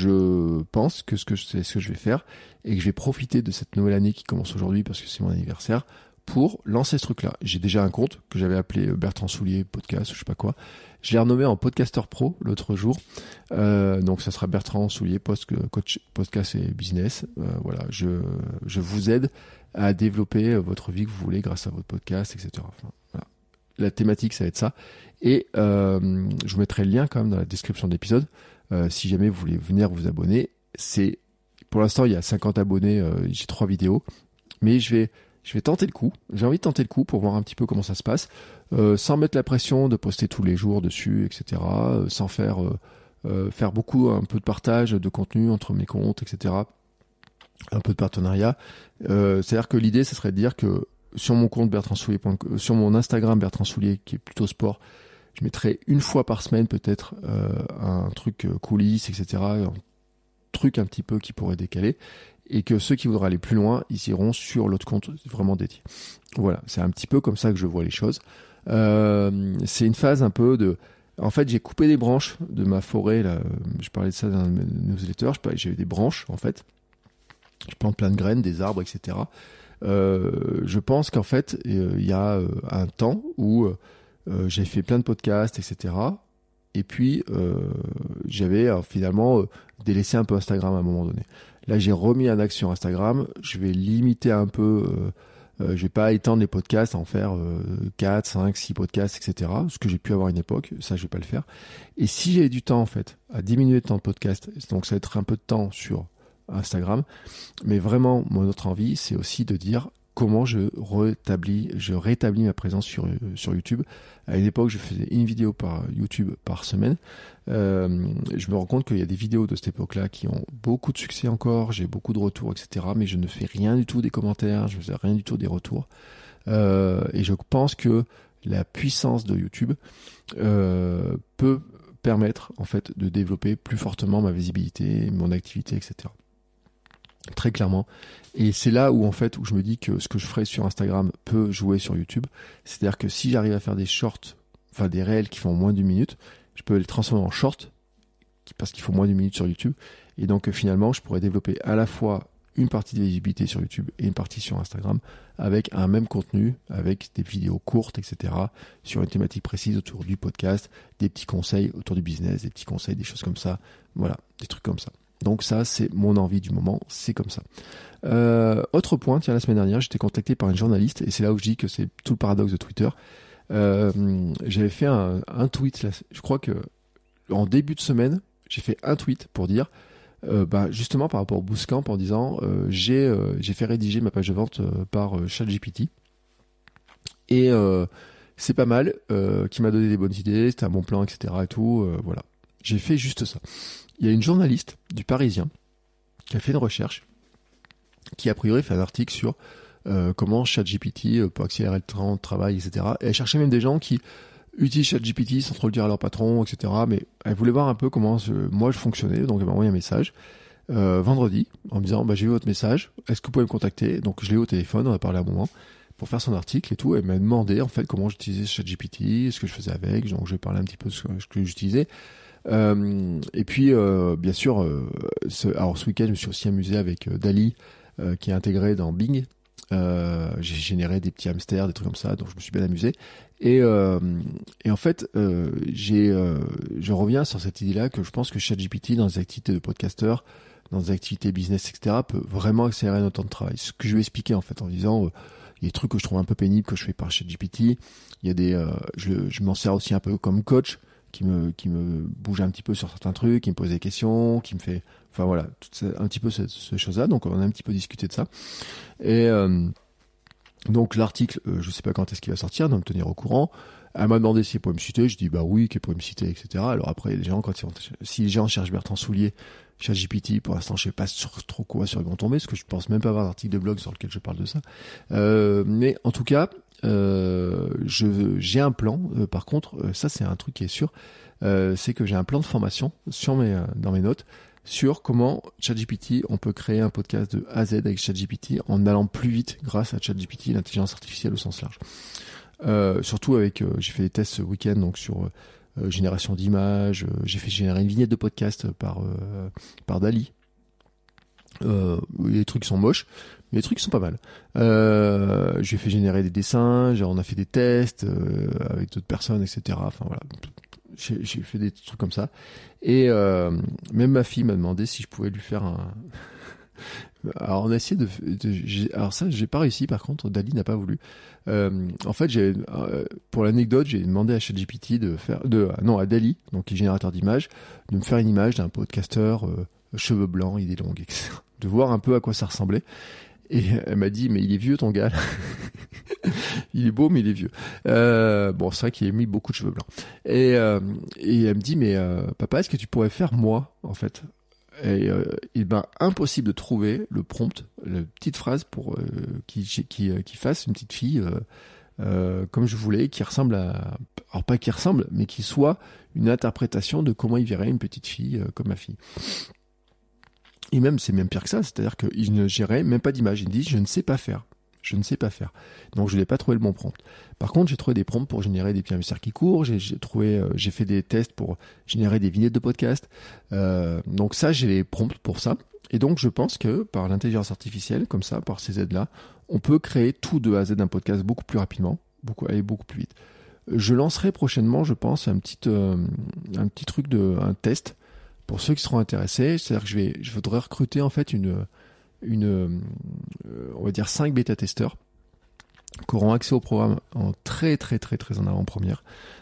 Je pense que ce que c'est ce que je vais faire et que je vais profiter de cette nouvelle année qui commence aujourd'hui parce que c'est mon anniversaire pour lancer ce truc-là. J'ai déjà un compte que j'avais appelé Bertrand Soulier Podcast ou je sais pas quoi. Je l'ai renommé en Podcaster Pro l'autre jour. Euh, donc ça sera Bertrand Soulier post, coach podcast et business. Euh, voilà, je je vous aide à développer votre vie que vous voulez grâce à votre podcast, et cetera. Enfin, voilà. la thématique, ça va être ça. Et euh, je vous mettrai le lien quand même dans la description de l'épisode. Euh, si jamais vous voulez venir vous abonner, c'est pour l'instant il y a cinquante abonnés, euh, j'ai trois vidéos, mais je vais je vais tenter le coup. J'ai envie de tenter le coup pour voir un petit peu comment ça se passe, euh, sans mettre la pression de poster tous les jours dessus, et cetera. Euh, sans faire euh, euh, faire beaucoup un peu de partage de contenu entre mes comptes, et cetera. Un peu de partenariat. Euh, c'est-à-dire que l'idée, ce serait de dire que sur mon compte Bertrand Soulier, sur mon Instagram Bertrand Soulier, qui est plutôt sport, je mettrai une fois par semaine peut-être euh, un truc euh, coulisses, et cetera. Un truc un petit peu qui pourrait décaler. Et que ceux qui voudraient aller plus loin, ils iront sur l'autre compte vraiment dédié. Voilà, c'est un petit peu comme ça que je vois les choses. Euh, c'est une phase un peu de... En fait, j'ai coupé des branches de ma forêt. Là. Je parlais de ça dans mes newsletters. J'ai eu des branches, en fait. Je plante plein de graines, des arbres, et cetera. Euh, je pense qu'en fait, il euh, y a euh, un temps où euh, j'ai fait plein de podcasts, et cetera. Et puis, euh, j'avais euh, finalement euh, délaissé un peu Instagram à un moment donné. Là, j'ai remis un axe sur Instagram. Je vais limiter un peu. Euh, euh, je vais pas étendre les podcasts à en faire euh, quatre, cinq, six podcasts, et cetera. Ce que j'ai pu avoir à une époque. Ça, je vais pas le faire. Et si j'ai du temps, en fait, à diminuer le temps de podcast, donc ça va être un peu de temps sur Instagram. Mais vraiment, mon autre envie, c'est aussi de dire comment je rétablis, je rétablis ma présence sur, sur YouTube. À une époque, je faisais une vidéo par YouTube par semaine. Euh, je me rends compte qu'il y a des vidéos de cette époque-là qui ont beaucoup de succès encore. J'ai beaucoup de retours, et cetera. Mais je ne fais rien du tout des commentaires. Je ne fais rien du tout des retours. Euh, et je pense que la puissance de YouTube euh, peut permettre, en fait, de développer plus fortement ma visibilité, mon activité, et cetera. Très clairement. Et c'est là où en fait où je me dis que ce que je ferai sur Instagram peut jouer sur YouTube. C'est-à-dire que si j'arrive à faire des shorts, enfin des réels qui font moins d'une minute, je peux les transformer en shorts parce qu'il faut moins d'une minute sur YouTube. Et donc finalement, je pourrais développer à la fois une partie de visibilité sur YouTube et une partie sur Instagram avec un même contenu, avec des vidéos courtes, et cetera sur une thématique précise autour du podcast, des petits conseils autour du business, des petits conseils, des choses comme ça. Voilà, des trucs comme ça. Donc ça, c'est mon envie du moment, c'est comme ça. Euh, autre point, tiens, la semaine dernière, j'étais contacté par une journaliste, et c'est là où je dis que c'est tout le paradoxe de Twitter. Euh, j'avais fait un, un tweet, là, je crois que en début de semaine, j'ai fait un tweet pour dire, euh, bah, justement par rapport au Bootcamp, en disant, euh, j'ai, euh, j'ai fait rédiger ma page de vente euh, par euh, ChatGPT, et euh, c'est pas mal, euh, qui m'a donné des bonnes idées, c'était un bon plan, et cetera et tout, euh, voilà. J'ai fait juste ça. Il y a une journaliste du Parisien qui a fait une recherche, qui a priori fait un article sur euh, comment ChatGPT peut accélérer le temps de travail, et cetera. Et elle cherchait même des gens qui utilisent ChatGPT sans trop le dire à leur patron, et cetera. Mais elle voulait voir un peu comment je, moi je fonctionnais, donc elle m'a envoyé un message euh, vendredi en me disant bah, j'ai vu votre message, est-ce que vous pouvez me contacter? Donc je l'ai eu au téléphone, on a parlé un moment pour faire son article et tout. Elle m'a demandé en fait comment j'utilisais ChatGPT, ce que je faisais avec, donc je vais parler un petit peu de ce que j'utilisais. Euh, et puis euh, bien sûr euh, ce, alors ce week-end je me suis aussi amusé avec euh, Dall-E euh, qui est intégré dans Bing. Euh, j'ai généré des petits hamsters, des trucs comme ça, donc je me suis bien amusé. Et, euh, et en fait euh, j'ai euh, je reviens sur cette idée là que je pense que ChatGPT dans les activités de podcasteur, dans des activités business, etc., peut vraiment accélérer notre temps de travail. Ce que je vais expliquer en fait en disant euh, il y a des trucs que je trouve un peu pénibles que je fais par ChatGPT. Il y a des euh, je, je m'en sers aussi un peu comme coach qui me qui me bouge un petit peu sur certains trucs, qui me pose des questions, qui me fait enfin voilà, tout ça, un petit peu ces, ces choses-là. Donc on a un petit peu discuté de ça. Et euh, donc l'article, euh, je sais pas quand est-ce qu'il va sortir, donc me tenir au courant. Elle m'a demandé si elle pouvait me citer, je dis bah oui, qu'elle pouvait me citer, et cetera. Alors après les gens quand ils, si les gens cherchent Bertrand Soulier, ChatGPT, pour l'instant je sais pas sur, trop quoi sur ils vont tomber, parce que je pense même pas avoir d'article de blog sur lequel je parle de ça. Euh, mais en tout cas, euh, je j'ai un plan. Euh, par contre, euh, ça c'est un truc qui est sûr, euh, c'est que j'ai un plan de formation sur mes euh, dans mes notes sur comment ChatGPT, on peut créer un podcast de A à Z avec ChatGPT en allant plus vite grâce à ChatGPT, l'intelligence artificielle au sens large. Euh, surtout avec, euh, j'ai fait des tests ce week-end donc sur euh, génération d'images, euh, j'ai fait générer une vignette de podcast par euh, par Dall-E. Euh, les trucs sont moches, mais les trucs sont pas mal. Euh, j'ai fait générer des dessins, genre on a fait des tests euh, avec d'autres personnes, et cetera. Enfin voilà, j'ai, j'ai fait des trucs comme ça. Et euh, même ma fille m'a demandé si je pouvais lui faire un Alors on a essayé de, de j'ai, alors ça j'ai pas réussi, par contre Dali n'a pas voulu. Euh, en fait j'ai euh, pour l'anecdote j'ai demandé à ChatGPT de faire de non à Dali, donc qui est générateur d'images, de me faire une image d'un podcasteur euh, cheveux blancs, idées longues, et cetera. De voir un peu à quoi ça ressemblait. Et elle m'a dit mais il est vieux ton gars. Il est beau mais il est vieux. Euh, bon c'est vrai qu'il a mis beaucoup de cheveux blancs. Et euh, et elle me dit mais euh, papa est-ce que tu pourrais faire moi en fait? Et euh, il ben impossible de trouver le prompt, la petite phrase pour euh, qui qui qui fasse une petite fille euh, euh, comme je voulais, qui ressemble à, alors pas qui ressemble, mais qui soit une interprétation de comment il verrait une petite fille euh, comme ma fille. Et même c'est même pire que ça, c'est-à-dire qu'il ne gérait même pas d'image. Il me dit je ne sais pas faire. Je ne sais pas faire. Donc je n'ai pas trouvé le bon prompt. Par contre, j'ai trouvé des prompts pour générer des petits hamsters qui courent. J'ai, j'ai trouvé, euh, j'ai fait des tests pour générer des vignettes de podcast. Euh, donc ça, j'ai les prompts pour ça. Et donc je pense que par l'intelligence artificielle, comme ça, par ces aides-là, on peut créer tout de A à Z d'un podcast beaucoup plus rapidement, beaucoup aller beaucoup plus vite. Je lancerai prochainement, je pense, un petit, euh, un petit truc de, un test pour ceux qui seront intéressés. C'est-à-dire que je vais, je voudrais recruter en fait une une, euh, on va dire cinq bêta-testeurs qui auront accès au programme en très très très très en avant-première,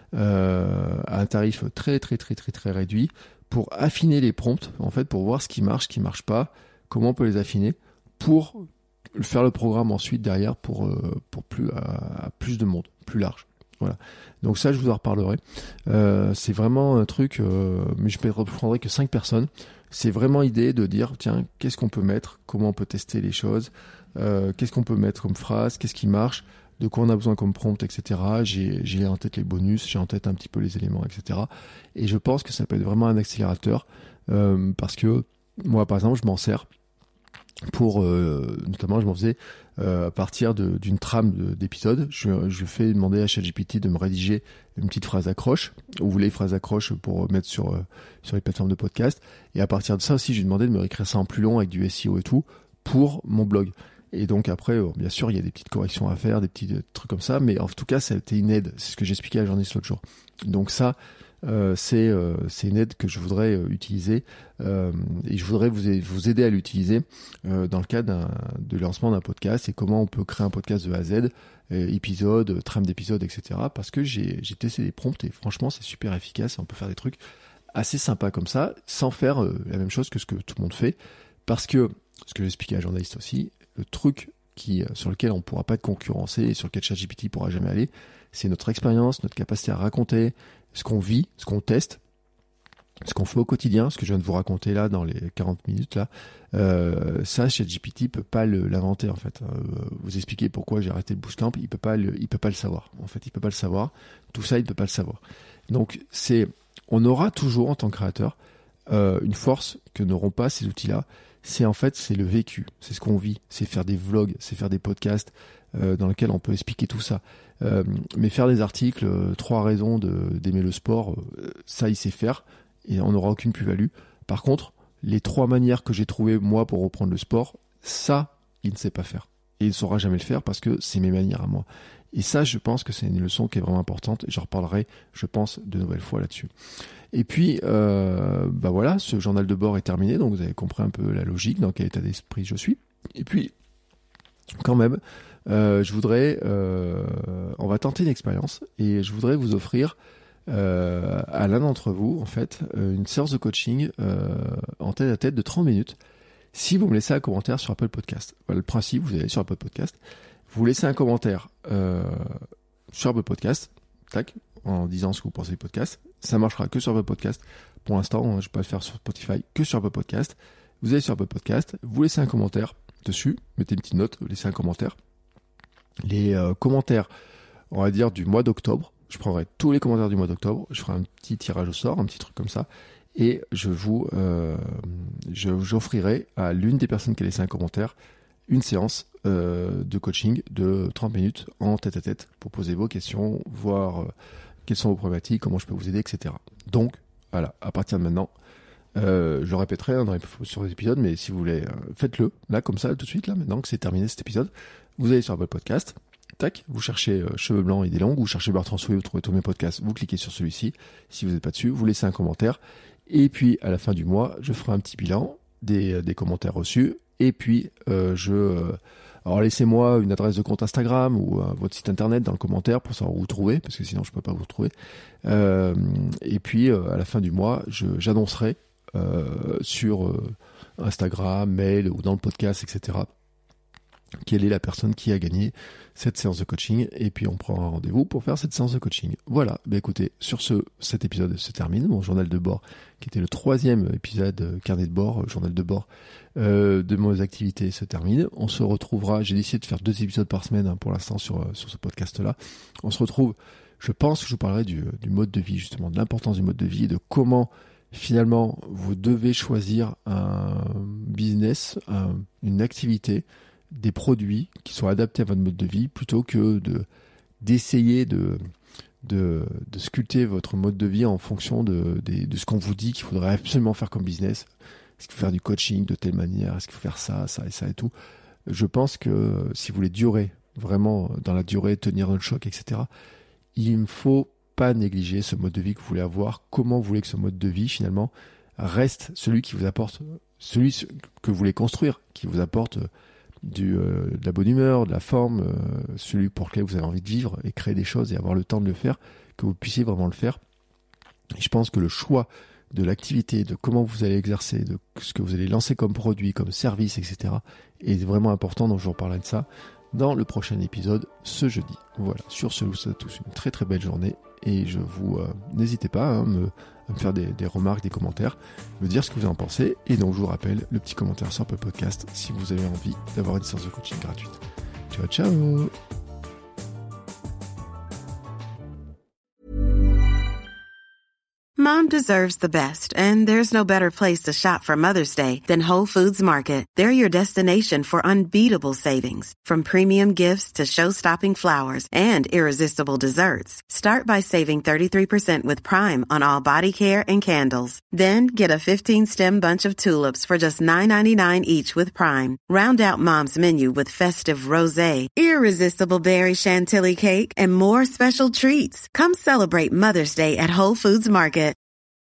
euh, à un tarif très très très très très réduit pour affiner les prompts, en fait, pour voir ce qui marche, ce qui marche pas, comment on peut les affiner pour faire le programme ensuite derrière pour, euh, pour plus, à, à plus de monde, plus large. Voilà. Donc ça, je vous en reparlerai. Euh, c'est vraiment un truc, euh, mais je ne reprendrai que cinq personnes. C'est vraiment l'idée de dire, tiens, qu'est-ce qu'on peut mettre, comment on peut tester les choses, euh, qu'est-ce qu'on peut mettre comme phrase, qu'est-ce qui marche, de quoi on a besoin comme prompt, et cetera. J'ai, j'ai en tête les bonus, j'ai en tête un petit peu les éléments, et cetera. Et je pense que ça peut être vraiment un accélérateur, euh, parce que moi, par exemple, je m'en sers pour, euh, notamment, je m'en faisais euh, à partir de, d'une trame de, d'épisodes. Je, je fais demander à ChatGPT de me rédiger une petite phrase accroche, ou vous voulez phrase accroche pour mettre sur euh, sur les plateformes de podcast. Et à partir de ça aussi, j'ai demandé de me réécrire ça en plus long avec du S E O et tout pour mon blog. Et donc après, euh, bien sûr, il y a des petites corrections à faire, des petits euh, trucs comme ça, mais en tout cas, ça a été une aide. C'est ce que j'expliquais à la journaliste l'autre jour. Donc ça, Euh, c'est euh, c'est une aide que je voudrais euh, utiliser euh, et je voudrais vous, vous aider à l'utiliser euh, dans le cadre d'un, de lancement d'un podcast et comment on peut créer un podcast de A à Z, euh, épisode, trame d'épisode, et cetera. Parce que j'ai, j'ai testé les prompts et franchement c'est super efficace et on peut faire des trucs assez sympas comme ça sans faire euh, la même chose que ce que tout le monde fait. Parce que, ce que j'expliquais à la journaliste aussi, le truc qui, sur lequel on ne pourra pas être concurrencé et sur lequel ChatGPT ne pourra jamais aller, c'est notre expérience, notre capacité à raconter ce qu'on vit, ce qu'on teste, ce qu'on fait au quotidien, ce que je viens de vous raconter là dans les quarante minutes là. Euh, ça, ChatGPT peut pas le, l'inventer en fait. Euh, vous expliquer pourquoi j'ai arrêté le bootcamp, il peut pas le, il peut pas le savoir. En fait, il peut pas le savoir. Tout ça, il peut pas le savoir. Donc, c'est, on aura toujours en tant que créateur euh, une force que n'auront pas ces outils-là. C'est en fait, c'est le vécu, c'est ce qu'on vit, c'est faire des vlogs, c'est faire des podcasts euh, dans lesquels on peut expliquer tout ça. Euh, mais faire des articles, euh, trois raisons de, d'aimer le sport, euh, ça il sait faire et on n'aura aucune plus-value. Par contre, les trois manières que j'ai trouvées moi pour reprendre le sport, ça il ne sait pas faire et il ne saura jamais le faire parce que c'est mes manières à moi. Et ça, je pense que c'est une leçon qui est vraiment importante et j'en reparlerai, je pense, de nouvelles fois là-dessus. Et puis, euh, bah voilà, ce journal de bord est terminé, donc vous avez compris un peu la logique, dans quel état d'esprit je suis. Et puis, quand même, euh, je voudrais, euh, on va tenter une expérience et je voudrais vous offrir euh, à l'un d'entre vous, en fait, une séance de coaching euh, en tête à tête de trente minutes. Si vous me laissez un commentaire sur Apple Podcast. Voilà le principe, vous allez sur Apple Podcast, vous laissez un commentaire euh, sur Apple Podcast, tac, en disant ce que vous pensez du podcast. Ça marchera que sur Apple Podcast. Pour l'instant, je ne vais pas le faire sur Spotify, que sur Apple Podcast. Vous allez sur Apple Podcast, vous laissez un commentaire dessus, mettez une petite note, vous laissez un commentaire. Les euh, commentaires, on va dire, du mois d'octobre, je prendrai tous les commentaires du mois d'octobre, je ferai un petit tirage au sort, un petit truc comme ça, et je vous, euh, je, j'offrirai à l'une des personnes qui a laissé un commentaire une séance euh, de coaching de trente minutes en tête-à-tête pour poser vos questions, voir euh, quelles sont vos problématiques, comment je peux vous aider, et cetera. Donc, voilà, à partir de maintenant, euh, je le répéterai hein, dans les, sur les épisodes, mais si vous voulez, euh, faites-le, là, comme ça, tout de suite, là, maintenant que c'est terminé cet épisode, vous allez sur Apple Podcast, tac, vous cherchez euh, cheveux blancs et des longues, vous cherchez Bertrand Soulier, vous trouvez tous mes podcasts, vous cliquez sur celui-ci, si vous n'êtes pas dessus, vous laissez un commentaire, et puis, à la fin du mois, je ferai un petit bilan des, des commentaires reçus, Et puis, euh, je... Euh, alors, laissez-moi une adresse de compte Instagram ou euh, votre site internet dans le commentaire pour savoir où vous trouver, parce que sinon, je peux pas vous retrouver. Euh, et puis, euh, à la fin du mois, je, j'annoncerai euh, sur euh, Instagram, mail ou dans le podcast, et cetera, quelle est la personne qui a gagné cette séance de coaching, et puis on prend un rendez-vous pour faire cette séance de coaching. Voilà, bah écoutez, sur ce, cet épisode se termine, mon journal de bord, qui était le troisième épisode, euh, carnet de bord, euh, journal de bord euh, de mes activités se termine. On se retrouvera, j'ai décidé de faire deux épisodes par semaine hein, pour l'instant sur, euh, sur ce podcast-là. On se retrouve, je pense que je vous parlerai du, du mode de vie, justement, de l'importance du mode de vie et de comment finalement vous devez choisir un business, un, une activité, des produits qui sont adaptés à votre mode de vie plutôt que de d'essayer de de, de sculpter votre mode de vie en fonction de, de, de ce qu'on vous dit qu'il faudrait absolument faire comme business. Est-ce qu'il faut faire du coaching de telle manière? Est-ce qu'il faut faire ça, ça et ça et tout? Je pense que si vous voulez durer, vraiment dans la durée, tenir un choc, et cetera, il ne faut pas négliger ce mode de vie que vous voulez avoir. Comment vous voulez que ce mode de vie, finalement, reste celui qui vous apporte, celui que vous voulez construire, qui vous apporte Du, euh, de la bonne humeur, de la forme, euh, celui pour lequel vous avez envie de vivre et créer des choses et avoir le temps de le faire, que vous puissiez vraiment le faire. Et je pense que le choix de l'activité, de comment vous allez exercer, de ce que vous allez lancer comme produit, comme service, et cetera est vraiment important, donc je vous reparlerai de ça dans le prochain épisode ce jeudi. Voilà, sur ce, je vous souhaite à tous une très très belle journée et je vous euh, n'hésitez pas hein, me, à me faire des, des remarques, des commentaires, me dire ce que vous en pensez. Et donc je vous rappelle le petit commentaire sur Apple Podcast si vous avez envie d'avoir une séance de coaching gratuite. Ciao ciao. Mom deserves the best, and there's no better place to shop for Mother's Day than Whole Foods Market. They're your destination for unbeatable savings, from premium gifts to show-stopping flowers and irresistible desserts. Start by saving thirty-three percent with Prime on all body care and candles. Then get a fifteen-stem bunch of tulips for just nine ninety-nine each with Prime. Round out Mom's menu with festive rosé, irresistible berry chantilly cake, and more special treats. Come celebrate Mother's Day at Whole Foods Market.